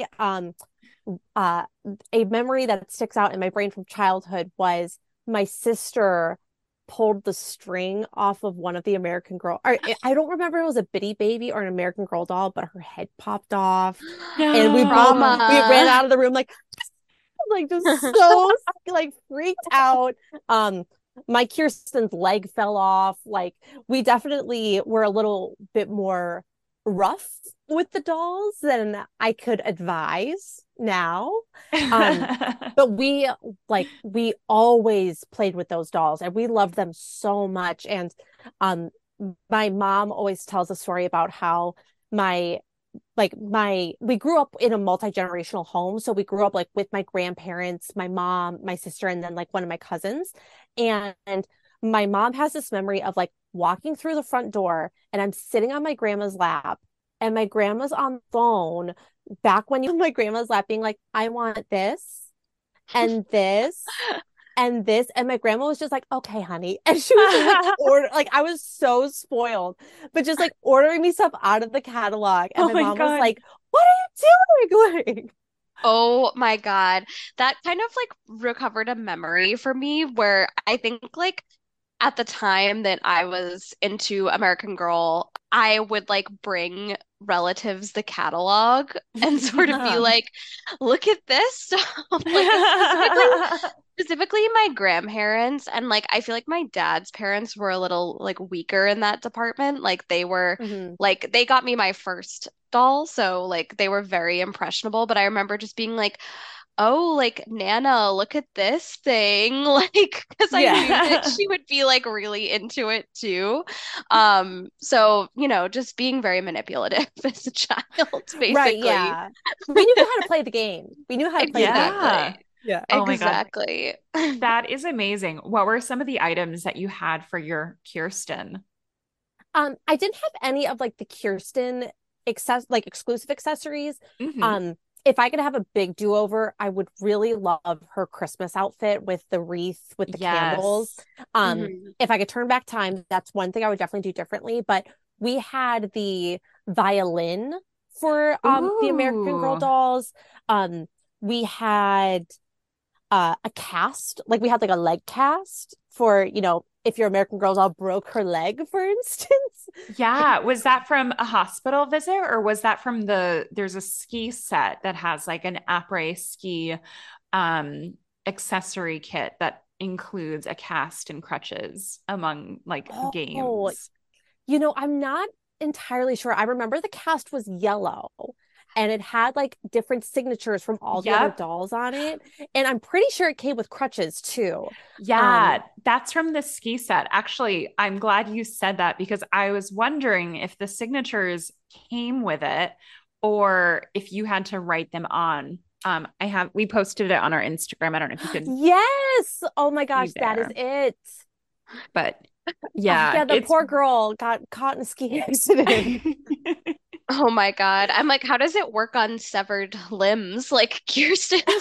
a memory that sticks out in my brain from childhood was my sister pulled the string off of one of the American Girl. Or I don't remember if it was a bitty baby or an American Girl doll, but her head popped off, and No. we ran Trauma. out of the room like just so like freaked out. My Kirsten's leg fell off. Like we definitely were a little bit more rough with the dolls than I could advise now. Um, but we always played with those dolls and we loved them so much. And um my mom always tells a story about how my we grew up in a multi-generational home. So we grew up like with my grandparents, my mom, my sister, and then like one of my cousins. And my mom has this memory of like walking through the front door and I'm sitting on my grandma's lap and my grandma's on the phone back when you my grandma's lap being like, I want this and this and this. And my grandma was just like, okay, honey. And she was just like, I was so spoiled, but just like ordering me stuff out of the catalog. And Oh my my mom was God. like, what are you doing? Like, Oh my God. That kind of like recovered a memory for me where I think like at the time that I was into American Girl, I would like bring relatives the catalog and sort of be like, look at this stuff. Like specifically my grandparents, and like I feel like my dad's parents were a little like weaker in that department. Like they were mhm. like they got me my first doll, so like they were very impressionable, but I remember just being like, oh, like Nana, look at this thing. Like, because I knew that Yeah. she would be like really into it too. So, just being very manipulative as a child, Right. basically. Yeah. We knew how to play the game. We knew how to play the game. Yeah. Exactly. Yeah. Oh my God. Exactly. That is amazing. What were some of the items that you had for your Kirsten? I didn't have any of like the Kirsten exclusive accessories. Hmm. Um, if I could have a big do-over, I would really love her Christmas outfit with the wreath with the candles. Yes. Mhm. If I could turn back time, that's one thing I would definitely do differently. But we had the violin for the American Girl Ooh. dolls. We had a cast, like we had like a leg cast for, if your American Girl doll broke her leg, for instance. Yeah. Was that from a hospital visit or was that from there's a ski set that has like an après ski um accessory kit that includes a cast and crutches among like Oh, games. I'm not entirely sure. I remember the cast was yellow and it had like different signatures from all the other Yep. dolls on it. And I'm pretty sure it came with crutches too. Yeah, Um, that's from the ski set. Actually, I'm glad you said that because I was wondering if the signatures came with it or if you had to write them on. We posted it on our Instagram. I don't know if you can yes. Oh my see gosh, that is there, it. but Oh yeah, yeah, the poor girl got caught in a ski accident. Oh my God. I'm like, how does it work on severed limbs? Like Kirsten's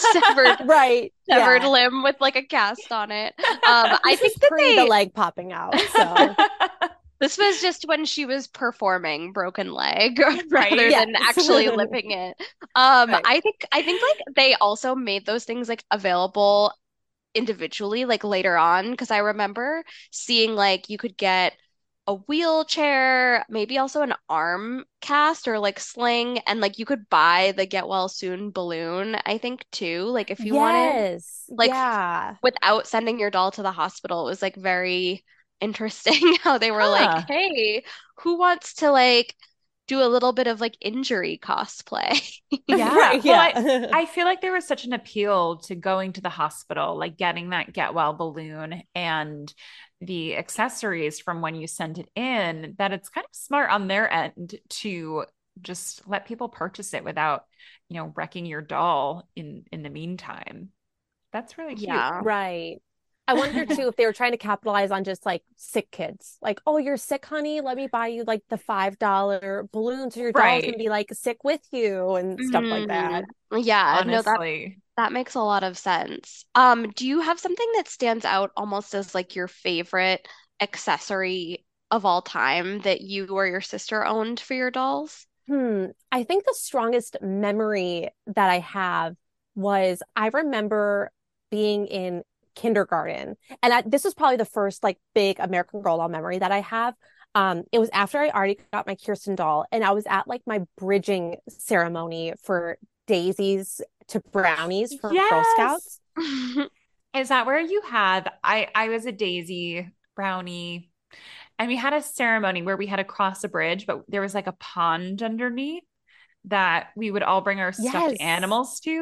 severed Yeah. limb with like a cast on it. I This was think that pre the leg popping out. So this was just when she was performing Broken Leg rather right. than yes. actually living it. Right. I think like they also made those things like available individually like later on because I remember seeing like you could get a wheelchair, maybe also an arm cast or like sling, and like you could buy the get well soon balloon, I think too, like if you wanted Yes. like Yeah. without sending your doll to the hospital. It was like very interesting how they were like, Huh. "Hey, who wants to like do a little bit of like injury cosplay. Yeah. Right, Well, yeah. I feel like there was such an appeal to going to the hospital, like getting that get well balloon and the accessories from when you send it in, that it's kind of smart on their end to just let people purchase it without, wrecking your doll in the meantime. That's really cute. Yeah. Right. I wonder too if they were trying to capitalize on just like sick kids. Like, oh, you're sick, honey. Let me buy you like the $5 balloons so your doll can Right. be like sick with you and stuff like Mhm. that. Yeah, no, Honestly. that makes a lot of sense. Do you have something that stands out almost as like your favorite accessory of all time that you or your sister owned for your dolls? I think the strongest memory that I have was I remember being in kindergarten, and this was probably the first like big American Girl doll memory that I have. It was after I already got my Kirsten doll, and I was at like my bridging ceremony for daisies to brownies for Girl Yes. Scouts. Is that where you had I was a Daisy brownie and we had a ceremony where we had to cross a bridge, but there was like a pond underneath that we would all bring our stuffed Yes. animals to.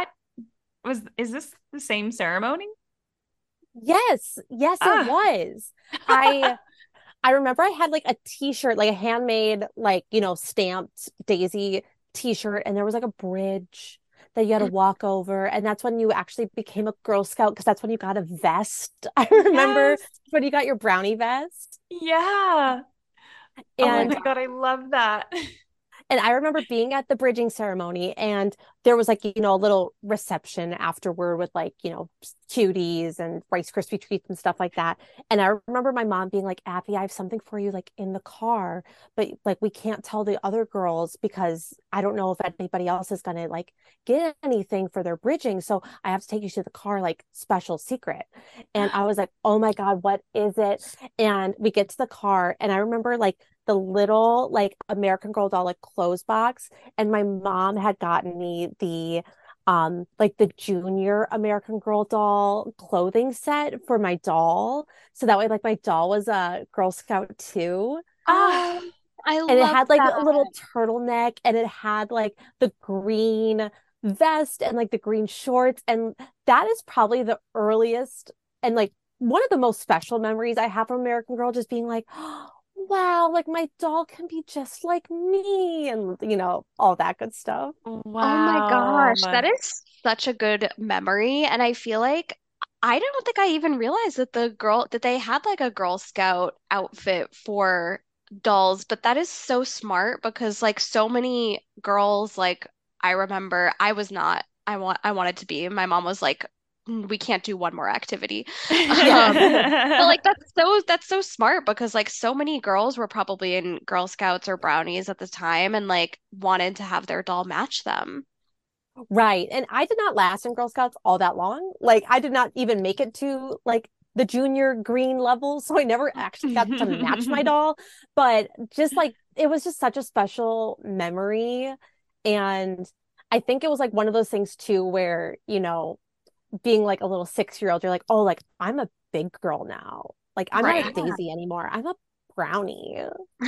Is this the same ceremony? Yes, yes, it Ah. was. I I remember I had like a t-shirt, like a handmade, like, stamped Daisy t-shirt, and there was like a bridge that you had to walk over. And that's when you actually became a Girl Scout because that's when you got a vest. I remember Yes. when you got your brownie vest. Yeah. Oh And my God, I love that. And I remember being at the bridging ceremony, and there was like, a little reception afterward with like, cuties and Rice Krispie treats and stuff like that. And I remember my mom being like, Abby, I have something for you like in the car, but like we can't tell the other girls because I don't know if anybody else is gonna like get anything for their bridging. So I have to take you to the car, like special secret. And I was like, oh my God, what is it? And we get to the car, and I remember like the little like American Girl doll like clothes box, and my mom had gotten me the like the junior American Girl doll clothing set for my doll, so that way like my doll was a Girl Scout too. Ah, Oh, I And it love had like that. a little turtleneck, and it had like the green vest and like the green shorts, and that is probably the earliest and like one of the most special memories I have from American Girl, just being like, oh, wow, like my doll can be just like me, and all that good stuff. Oh my wow. gosh, that is such a good memory. And I feel like I don't think I even realized that they had like a Girl Scout outfit for dolls, but that is so smart because like so many girls, like I remember I was not, I wanted to be. My mom was like, We can't do one more activity." Um, but like that's so smart because like so many girls were probably in Girl Scouts or Brownies at the time and like wanted to have their doll match them. Right. And I did not last in Girl Scouts all that long. Like I did not even make it to like the junior green level, so I never actually got to match my doll, but just like it was just such a special memory. And I think it was like one of those things too where, being like a little 6-year-old, you're like, "Oh, like I'm a big girl now. Like I'm not a Right. Daisy anymore. I'm a brownie."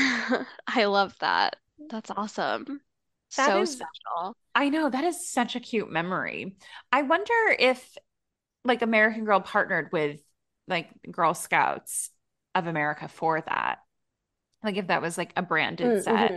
I love that. That's awesome. That So is, special. I know, that is such a cute memory. I wonder if like American Girl partnered with like Girl Scouts of America for that. Like if that was like a branded set, Mm-hmm.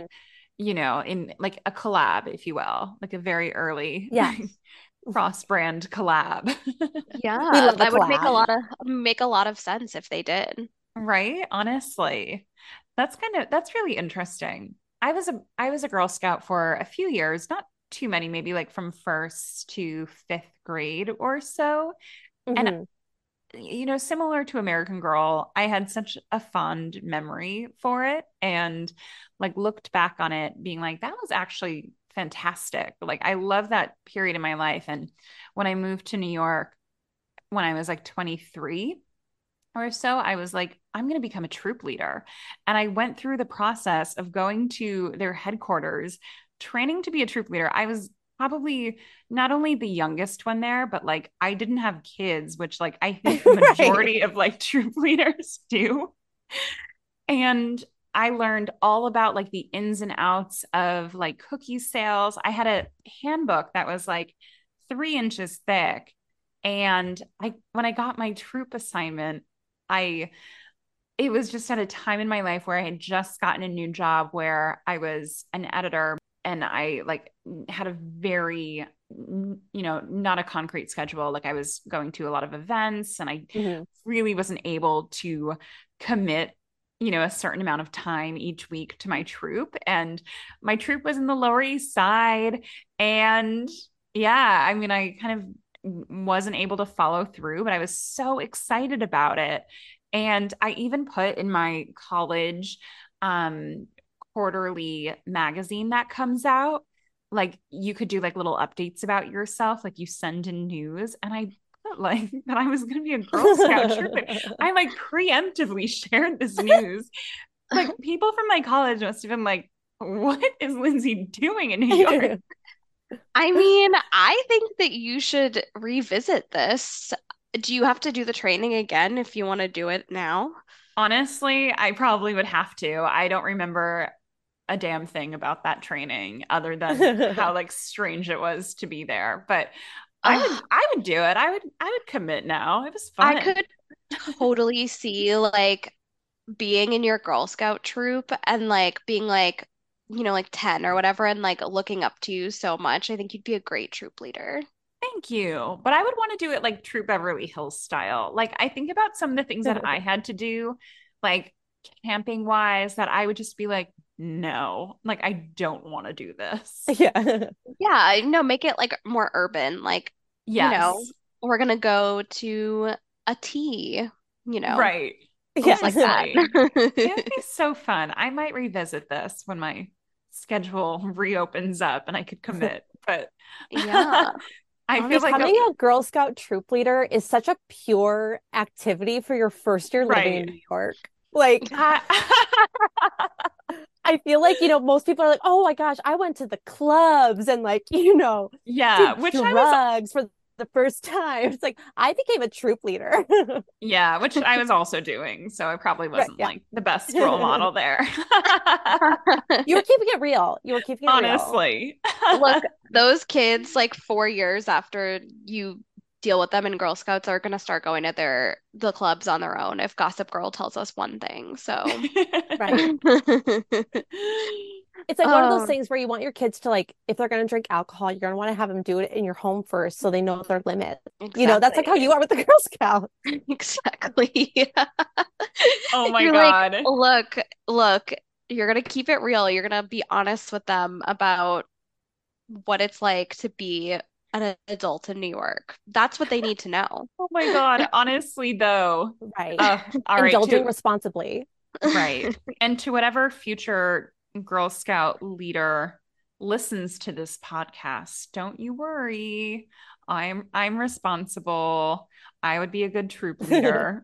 in like a collab, if you will, like a very early Yes. cross-brand collab. We Yeah, love a that would collab. make a lot of sense if they did. Right? Honestly. That's really interesting. I was a Girl Scout for a few years, not too many, maybe like from first to fifth grade or so. And Hmm. similar to American Girl, I had such a fond memory for it and like looked back on it being like, that was actually fantastic. Like I love that period in my life. And when I moved to New York when I was like 23 or so, I was like, I'm going to become a troop leader. And I went through the process of going to their headquarters, training to be a troop leader. I was probably not only the youngest one there, but like I didn't have kids, which like I think the Right. majority of like troop leaders do. And I learned all about like the ins and outs of like cookie sales. I had a handbook that was like 3 inches thick. And when I got my troop assignment, I it was just at a time in my life where I had just gotten a new job where I was an editor, and I like had a very, not a concrete schedule. Like I was going to a lot of events, and I Mhm. really wasn't able to commit, a certain amount of time each week to my troop. And my troop was in the Lower East Side. And yeah, I mean, I kind of wasn't able to follow through, but I was so excited about it. And I even put in my college quarterly magazine that comes out, like you could do like little updates about yourself, like you send in news. And I put like that I was going to be a Girl Scout trooper. I like preemptively shared this news. Like people from my college must have been like, what is Lindsay doing in New York? I mean, I think that you should revisit this. Do you have to do the training again if you want to do it now? Honestly, I probably would have to. I don't remember a damn thing about that training other than how like strange it was to be there. But Ugh, I would do it. I would commit now. It was I fun. could totally see like being in your Girl Scout troop and like being like, like 10 or whatever and like looking up to you so much. I think you'd be a great troop leader. Thank you. But I would want to do it like True Beverly Hills style. Like I think about some of the things that I had to do, like camping wise, that I would just be like, no, like I don't want to do this. Yeah. Yeah, no, make it like more urban. Like, you know, Yes. we're gonna go to a tea, Right. things like Yeah. that. Honestly. It would be so fun. I might revisit this when my schedule reopens up and I could commit. But Yeah, I feel like honestly. Becoming a Girl Scout troop leader is such a pure activity for your first year living in right. New York. Like, Uh, I feel like, most people are like, oh my gosh, I went to the clubs and like, yeah, did which I was drugs for the first time. It's like, I became a troop leader. yeah, which I was also doing. So I probably Right. wasn't Yeah. like the best role model there. You were keeping it real. You were keeping it real. Honestly. Look, those kids, like 4 years after you deal with them in Girl Scouts, are gonna start going to the clubs on their own if Gossip Girl tells us one thing. So, Right. It's like one of those oh, things where you want your kids to like, if they're going to drink alcohol, you're going to want to have them do it in your home first so they know their limit. That's like how exactly. you are with the Girl Scouts. Exactly. Oh my You're like, God. look, you're gonna keep it real. You're gonna be honest with them about what it's like to be an adult in New York. That's what they need to know. Oh my God. Honestly, though. Right. All right. Indulging responsibly. Right. And to whatever future Girl Scout leader listens to this podcast, don't you worry. I'm responsible. I would be a good troop leader.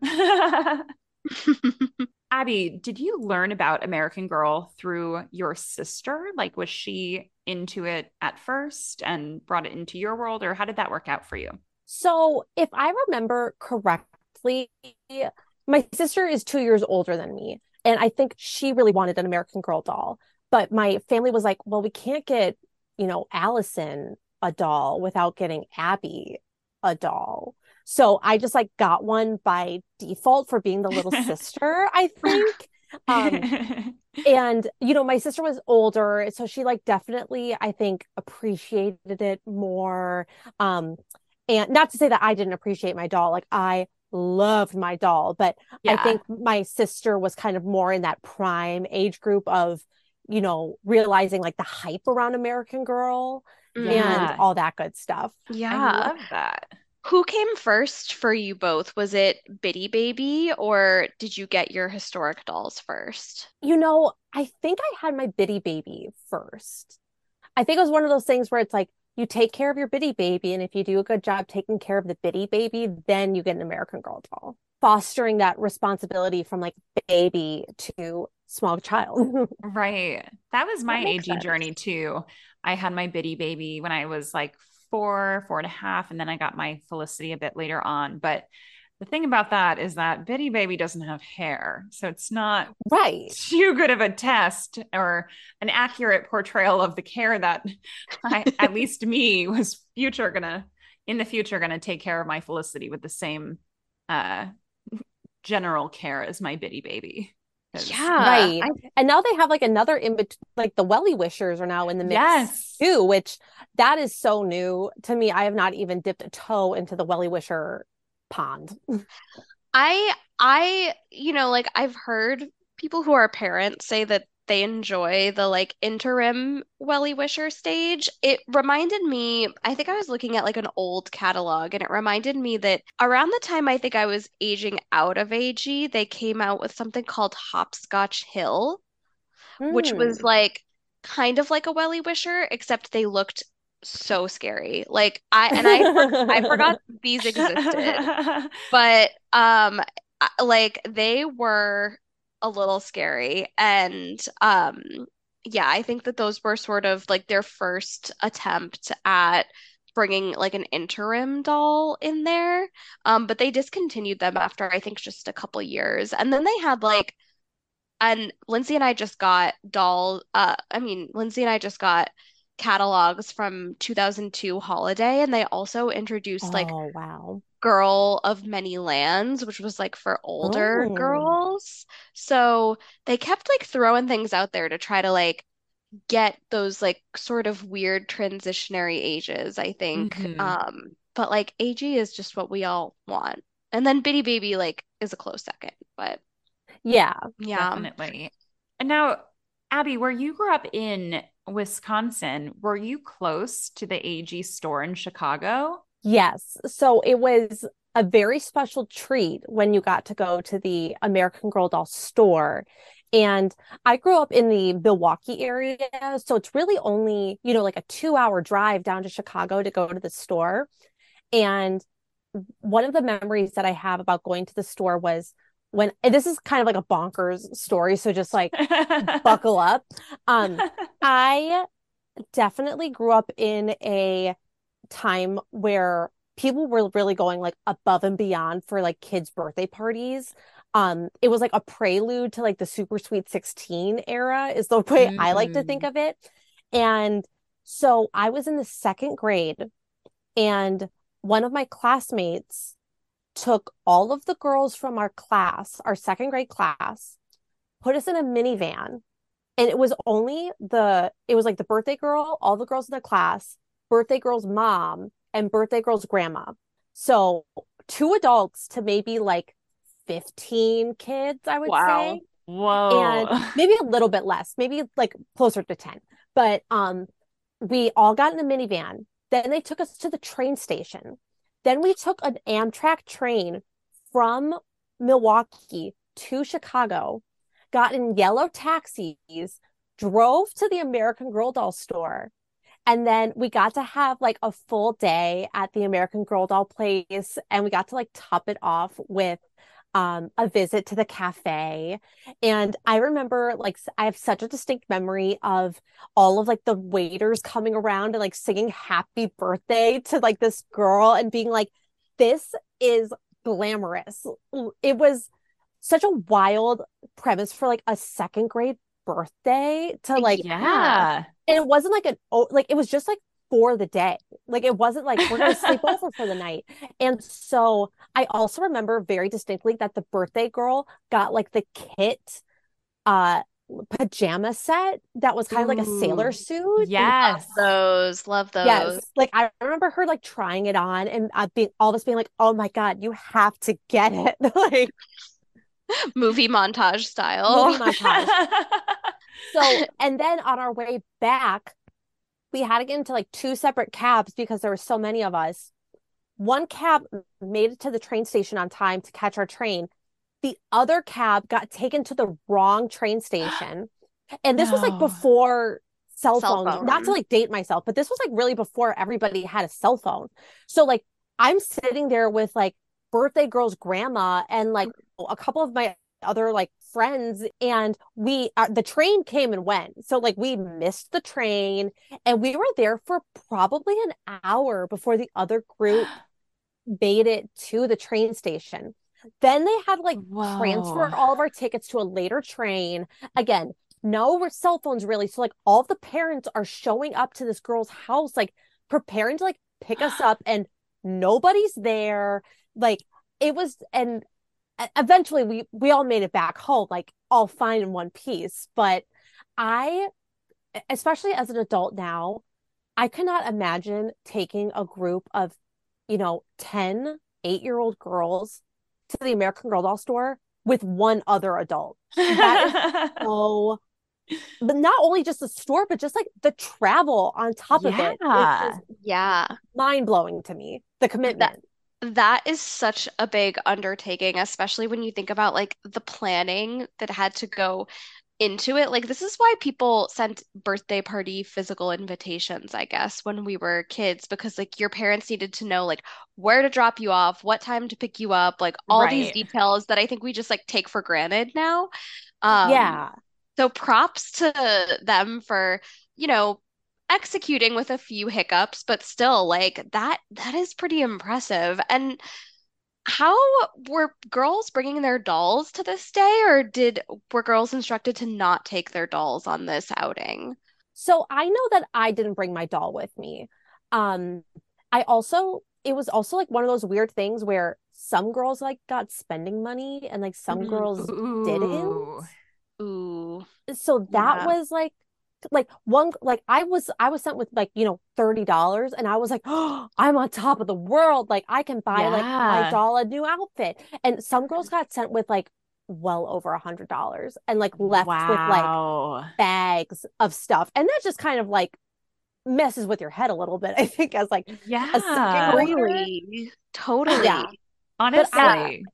Abby, did you learn about American Girl through your sister? Like, was she into it at first and brought it into your world, or how did that work out for you? So, if I remember correctly, my sister is 2 years older than me. And I think she really wanted an American Girl doll. But my family was like, well, we can't get, Allison a doll without getting Abby a doll. So I just like got one by default for being the little sister, I think. Um, and my sister was older, so she like definitely, I think, appreciated it more. Um, and not to say that I didn't appreciate my doll, like I loved my doll, but I Yeah. think my sister was kind of more in that prime age group of, realizing like the hype around American Girl and hmm Yeah. all that good stuff. I Yeah. love that. Who came first for you both? Was it Bitty Baby or did you get your historic dolls first? I think I had my Bitty Baby first. I think it was one of those things where it's like you take care of your Bitty Baby, and if you do a good job taking care of the Bitty Baby, then you get an American Girl doll. Fostering that responsibility from like baby to small child. Right. That was my That makes AG sense. journey too. I had my bitty baby when I was like 4, 4.5, and then I got my Felicity a bit later on. But the thing about that is that Bitty Baby doesn't have hair, so it's not Right. too good of a test or an accurate portrayal of the care that at least me was future gonna in the future gonna take care of my Felicity with the same uh general care as my Bitty Baby. Yeah. Right. And now they have like another in between, like the Welly Wishers are now in the mix Yes. too, which that is so new to me. I have not even dipped a toe into the Welly Wisher pond. Like I've heard people who are parents say that they enjoy the like interim Welly Wisher stage. It reminded me, I think I was looking at like an old catalog and it reminded me that around the time I think I was aging out of AG, they came out with something called Hopscotch Hill, which was Hmm. like kind of like a Welly Wisher, except they looked so scary. Like I forgot these existed. But like they were a little scary and yeah, I think that those were sort of like their first attempt at bringing like an interim doll in there. But they discontinued them after I think just a couple years. And then they had like and Lindsay and I just got Lindsay and I just got catalogs from 2002 holiday and they also introduced like Oh, wow. Girl of Many Lands, which was like for older Oh. girls. So they kept like throwing things out there to try to like get those like sort of weird transitionary ages, I think. Hmm. But like AG is just what we all want. And then Bitty Baby like is a close second. But Yeah. yeah. Definitely. And now, Abby, where you grew up in Wisconsin, were you close to the AG store in Chicago? Yes. So it was a very special treat when you got to go to the American Girl doll store. And I grew up in the Milwaukee area. So it's really only, like a 2 hour drive down to Chicago to go to the store. And one of the memories that I have about going to the store was when, and this is kind of like a bonkers story. So just like buckle up. Um, I definitely grew up in a time where people were really going like above and beyond for like kids' birthday parties. It was like a prelude to like the Super Sweet 16 era, is the way I like to think Mm. of it. And so I was in the second grade, and one of my classmates took all of the girls from our class, our second grade class, put us in a minivan, and it was like the birthday girl, all the girls in the class, birthday girl's mom, and birthday girl's grandma. So two adults to maybe like 15 kids, I would Wow. say, Whoa. and maybe a little bit less, maybe like closer to 10. But we all got in a minivan. Then they took us to the train station. Then we took an Amtrak train from Milwaukee to Chicago, got in yellow taxis, drove to the American Girl doll store, and then we got to have like a full day at the American Girl doll place, and we got to like top it off with a visit to the cafe. And I remember like I have such a distinct memory of all of like the waiters coming around and like singing happy birthday to like this girl and being like, this is glamorous. It was such a wild premise for like a second grade birthday to like, Yeah. Yeah. and it wasn't like like it was just like for the day. Like it wasn't like we're gonna sleep over for the night. And so I also remember very distinctly that the birthday girl got like the kit uh pajama set that was kind of like a sailor Ooh. suit. Love Yes. those. Love those. Yes. Like I remember her like trying it on and being all of us being like, oh my God, you have to get it. Like Movie montage style. movie montage. So, and then on our way back, we had to get into like two separate cabs because there were so many of us. One cab made it to the train station on time to catch our train. The other cab got taken to the wrong train station. And this was like No. before cell Cell phones, not to phone. like date myself, but this was like really before everybody had a cell phone. So like I'm sitting there with like birthday girl's grandma and like a couple of my other like friends, and the train came and went, so like we missed the train, and we were there for probably an hour before the other group made it to the train station. Then they had to like Whoa. transfer all of our tickets to a later train. Again, no cell phones really. So like all the parents are showing up to this girl's house, like preparing to like pick us up, and nobody's there. Like it was, and eventually we all made it back home, like all fine in one piece. But I, especially as an adult now, I cannot imagine taking a group of, 10 8-year-old girls to the American Girl doll store with one other adult. That is so, but not only just the store, but just like the travel on top of it is Yeah. just Yeah. mind blowing to me. The That commitment. that is such a big undertaking, especially when you think about like the planning that had to go into it. Like this is why people sent birthday party physical invitations, I guess, when we were kids, because like your parents needed to know like where to drop you off, what time to pick you up, like all these Right. details that I think we just like take for granted now. Um, Yeah. so props to them for, you know, executing with a few hiccups, but still like that is pretty impressive. And how were girls bringing their dolls to this day, or were girls instructed to not take their dolls on this outing? So I know that I didn't bring my doll with me. Um, I also, it was also like one of those weird things where some girls like got spending money and like some Mm, girls didn't. Ooh. ooh, So that yeah. was like one, like I was sent with like, $30, and I was like, oh, I'm on top of the world. Like I can buy like my Yeah. doll a new outfit. And some girls got sent with like well over $100 and like left with like Wow. bags of stuff. And that just kind of like messes with your head a little bit, I think, as like a second Yeah. grader. Totally. Yeah. Totally. But Honestly.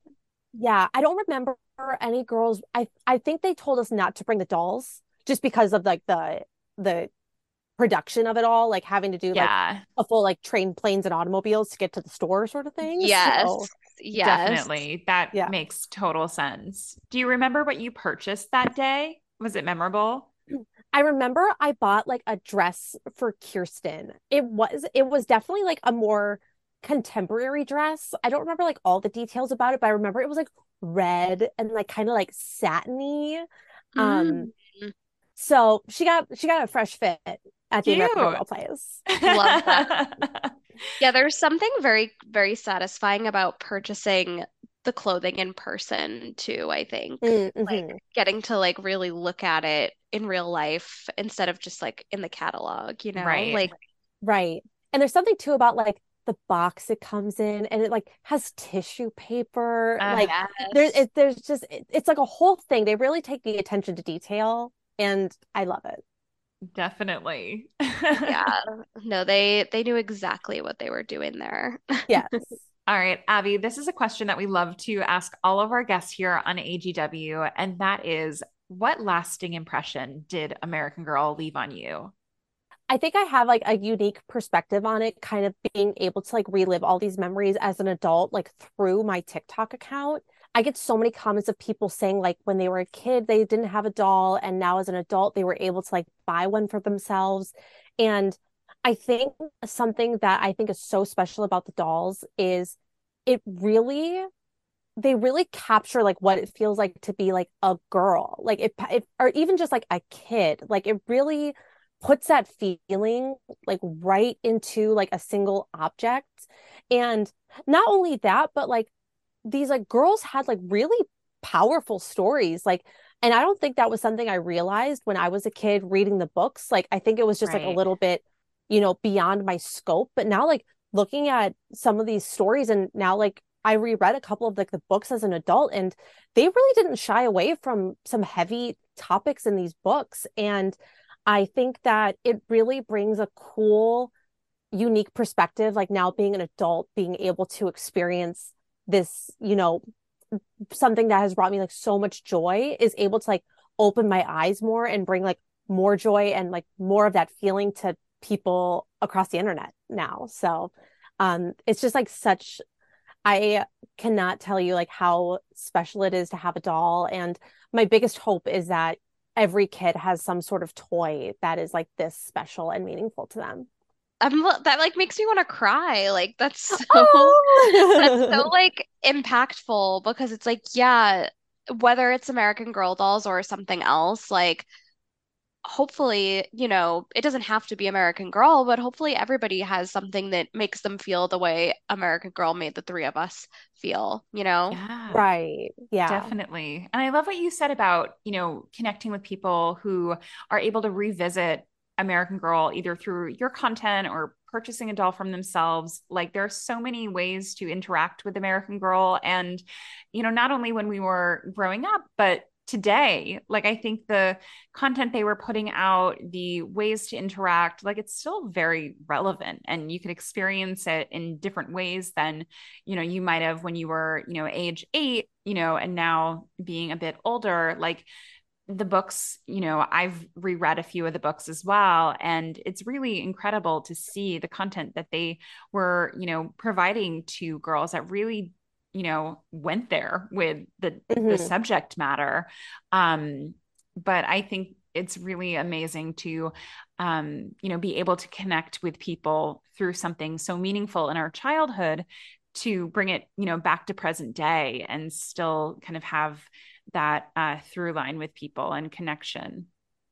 I don't remember any girls. I think they told us not to bring the dolls just because of like the production of it all, like having to do like Yeah, a full like train, planes, and automobiles to get to the store sort of thing. Yes. So Yes. definitely. That yeah. makes total sense. Do you remember what you purchased that day? Was it memorable? I remember I bought like a dress for Kirsten. It was definitely like a more contemporary dress. I don't remember like all the details about it, but I remember it was like red and like kind of like satiny. Um, Mm, so she got a fresh fit at the American Girl Cute. Doll Place. love that. Yeah, there's something very, very satisfying about purchasing the clothing in person too, I think. Like Mm-hmm. getting to like really look at it in real life instead of just like in the catalog, you know? Right. Like, Right. And there's something too about like the box it comes in, and it like has tissue paper. Like yes. it's like a whole thing. They really take the attention to detail, and I love it. Definitely. Yeah. No, they knew exactly what they were doing there. Yes. All right, Abby, this is a question that we love to ask all of our guests here on AGW, and that is, what lasting impression did American Girl leave on you? I think I have like a unique perspective on it, kind of being able to like relive all these memories as an adult, like through my TikTok account. I get so many comments of people saying like when they were a kid, they didn't have a doll, and now as an adult, they were able to like buy one for themselves. And I think something that I think is so special about the dolls is it really they really capture like what it feels like to be like a girl, like it or even just like a kid. Like it really puts that feeling like right into like a single object. And not only that, but like these like girls had like really powerful stories. Like, and I don't think that was something I realized when I was a kid reading the books. Like, I think it was just like a Right. little bit, beyond my scope. But now, like, looking at some of these stories, and now, like, I reread a couple of like the books as an adult, and they really didn't shy away from some heavy topics in these books. And I think that it really brings a cool, unique perspective, like now being an adult, being able to experience this, something that has brought me like so much joy, is able to like open my eyes more and bring like more joy and like more of that feeling to people across the internet now. So it's just like such, I cannot tell you like how special it is to have a doll. And my biggest hope is that every kid has some sort of toy that is like this special and meaningful to them. that like makes me want to cry. Like that's so Oh, like impactful because it's like, yeah, whether it's American Girl dolls or something else, like hopefully, it doesn't have to be American Girl, but hopefully everybody has something that makes them feel the way American Girl made the three of us feel, you know? Yeah. right. Yeah. Definitely. And I love what you said about, connecting with people who are able to revisit American Girl either through your content or purchasing a doll from themselves. Like there are so many ways to interact with American Girl. And, not only when we were growing up, but today, like I think the content they were putting out, the ways to interact, like it's still very relevant and you can experience it in different ways than you might have when you were, age 8, and now being a bit older, like the books, I've reread a few of the books as well. And it's really incredible to see the content that they were, providing to girls that really, went there with the Hmm. subject matter. Um, but I think it's really amazing to be able to connect with people through something so meaningful in our childhood to bring it, back to present day and still kind of have that through line with people and connection.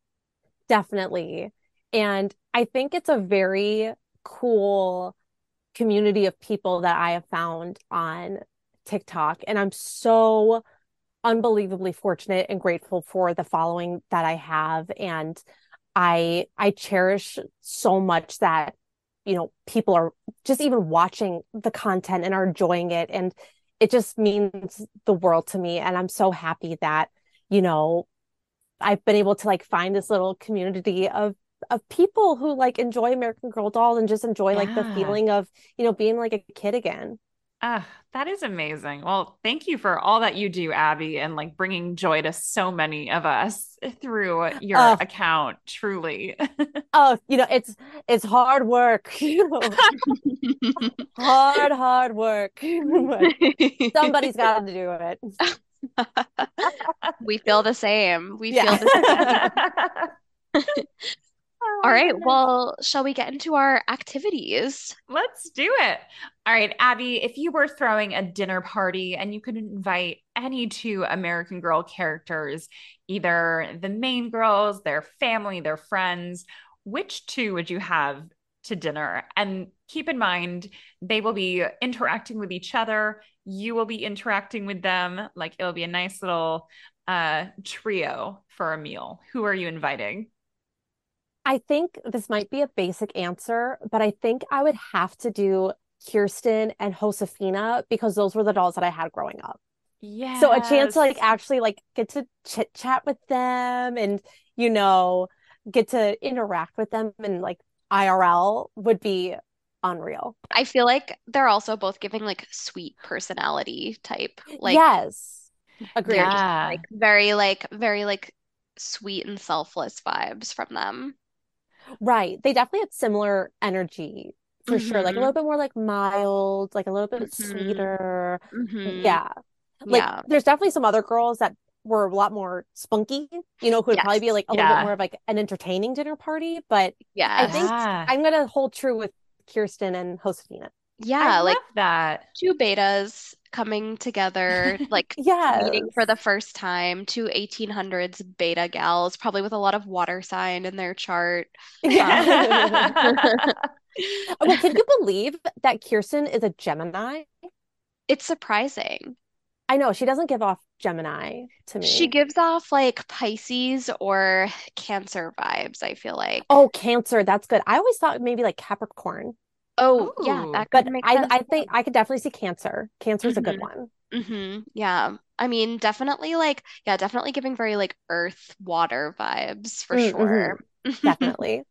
Definitely. And I think it's a very cool community of people that I have found on TikTok. And I'm so unbelievably fortunate and grateful for the following that I have. And I cherish so much that, people are just even watching the content and are enjoying it. And it just means the world to me. And I'm so happy that, you know, I've been able to like find this little community of people who like enjoy American Girl dolls and just enjoy like the Yeah. feeling of, being like a kid again. That is amazing. Well, thank you for all that you do, Abby, and like bringing joy to so many of us through your Oh, account, truly. oh, it's hard work, hard work, but somebody's got to do it. We feel the same. We feel Yeah. the same. Oh All my right, goodness. well, shall we get into our activities? Let's do it. All right, Abby, if you were throwing a dinner party and you could invite any two American Girl characters, either the main girls, their family, their friends, which two would you have to dinner? And keep in mind, they will be interacting with each other. You will be interacting with them. Like it'll be a nice little trio for a meal. Who are you inviting? I think this might be a basic answer, but I think I would have to do Kirsten and Josefina because those were the dolls that I had growing up. So a chance to like Yes. actually like get to chit chat with them and, you know, get to interact with them and like IRL would be unreal. I feel like they're also both giving like sweet personality type. Like Yes. they're Agreed. just Yeah. like very like sweet and selfless vibes from them. Right. They definitely had similar energy for sure. Like a Mm-hmm. little bit more like mild, like a little bit Mm-hmm. sweeter. Mm-hmm. Yeah. Like Yeah. there's definitely some other girls that were a lot more spunky, who would probably be Yes. like a little bit Yeah. more of like an entertaining dinner party. But I think Yes. Yeah. I'm gonna hold true with Kirsten and Josefina. I Yeah, like love that. two betas coming together, like meeting for Yes. the first time, two 1800s beta gals, probably with a lot of water sign in their chart. Um, Yeah. Well, can you believe that Kirsten is a Gemini? it's surprising. I know she doesn't give off Gemini to She me. gives off like Pisces or Cancer vibes, I feel like. Oh, Cancer, that's good. I always thought maybe like Capricorn, Oh, yeah, Ooh. that could but make I sense I think too. I could definitely see Cancer. Cancer's a good Hmm. one. Yeah. I mean, definitely like, yeah, definitely giving very like earth water vibes for Mm-hmm. sure. Definitely.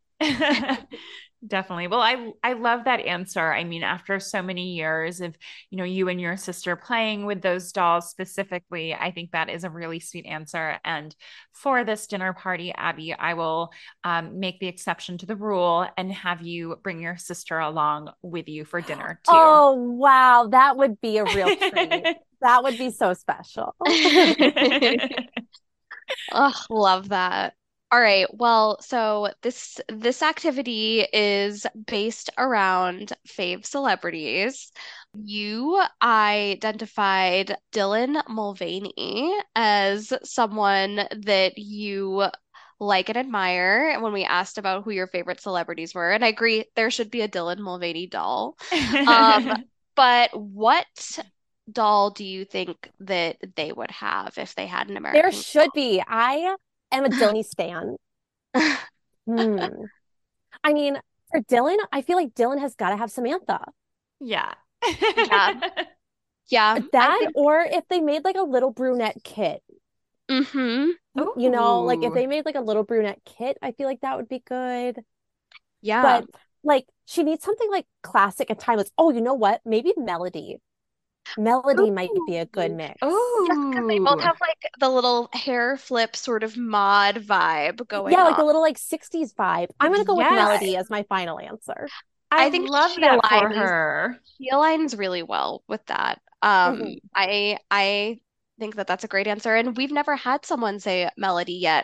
Definitely. Well, I love that answer. I mean, after so many years of, you and your sister playing with those dolls specifically, I think that is a really sweet answer. And for this dinner party, Abby, I will make the exception to the rule and have you bring your sister along with you for dinner too. Oh, wow. That would be a real treat. That would be so special. Oh, love that. All right. Well, so this activity is based around fave celebrities. You identified Dylan Mulvaney as someone that you like and admire when we asked about who your favorite celebrities were. And I agree, there should be a Dylan Mulvaney doll. Um, but what doll do you think that they would have if they had an There American should be. I am a Dylan stan. Girl? Hmm. I mean, for Dylan, I feel like Dylan has got to have Samantha. Yeah. Yeah. Yeah, I That, think. or if they made like a little brunette kit, Mm-hmm. like if Ooh. they made like a little brunette kit, I feel like that would be good. Yeah. But like she needs something like classic and timeless. Oh, you know what? Maybe Melody. Melody might be a good Ooh. mix. Yes, because they both Ooh. have like the little hair flip sort of mod vibe going Yeah, like on. the little like 60s vibe. I'm gonna go with Yes. Melody as my final answer. I I think love that for her. she aligns really well with that. Mhm. I think that that's a great answer, and we've never had someone say Melody yet.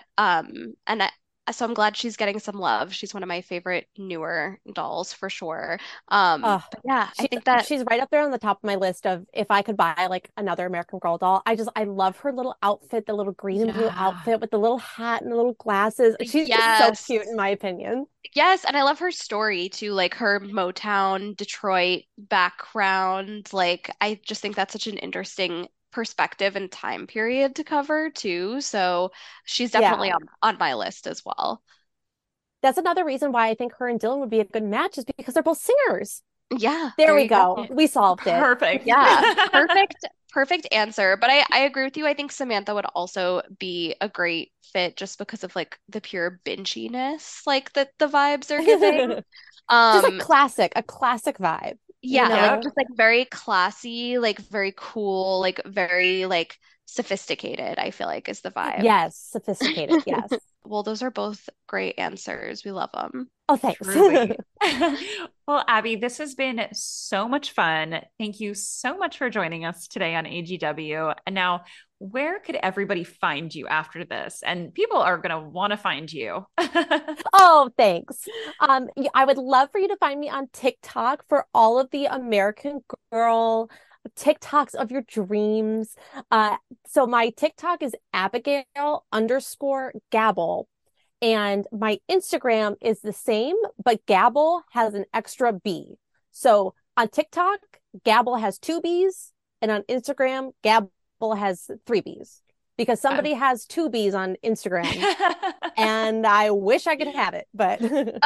So I'm glad she's getting some love. She's one of my favorite newer dolls for sure. Uh, But yeah, I she's think that she's right up there on the top of my list of if I could buy like another American Girl doll. I love her little outfit, the little green and blue Yeah. outfit with the little hat and the little glasses. She's just so yes. cute in my opinion. Yes, and I love her story too, like her Motown, Detroit background. Like, I just think that's such an interesting perspective and time period to cover too. So she's definitely Yeah. on my list as well. That's another reason why I think her and Dylan would be a good match is because they're both singers. Yeah, There there we you go. go. We solved it. Perfect. Yeah, perfect answer. But I agree with you. I think Samantha would also be a great fit just because of like the pure binginess, like the vibes are giving. Just like Um, a classic vibe, you Yeah, like Yep. know? just like very classy, like very cool, like very like sophisticated, I feel like is the vibe. Yes, sophisticated. Yes. Well, those are both great answers. We love them. Oh, thanks. Truly. Well, Abby, this has been so much fun. Thank you so much for joining us today on AGW. And now, where could everybody find you after this? And people are going to want to find you. Oh, thanks. I would love for you to find me on TikTok for all of the American Girl TikToks of your dreams. So my TikTok is Abigail underscore Gabble. And my Instagram is the same, but Gabble has an extra B. So on TikTok, Gabble has two B's, and on Instagram, Gabble has three B's because somebody has two B's on Instagram, and I wish I could have it, but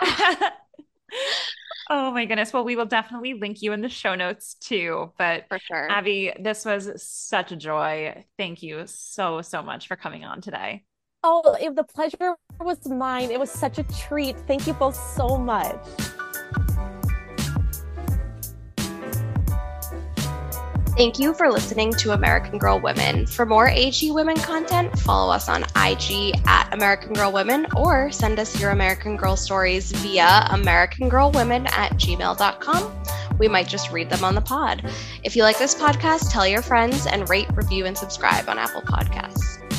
Oh my goodness. Well, we will definitely link you in the show notes too. But For sure. Abby, this was such a joy. Thank you so, so much for coming on today. the pleasure was mine. It was such a treat. Thank you both so much. Thank you for listening to American Girl Women. For more AG Women content, follow us on IG at American Girl Women or send us your American Girl stories via americangirlwomen@gmail.com. We might just read them on the pod. If you like this podcast, tell your friends and rate, review, and subscribe on Apple Podcasts.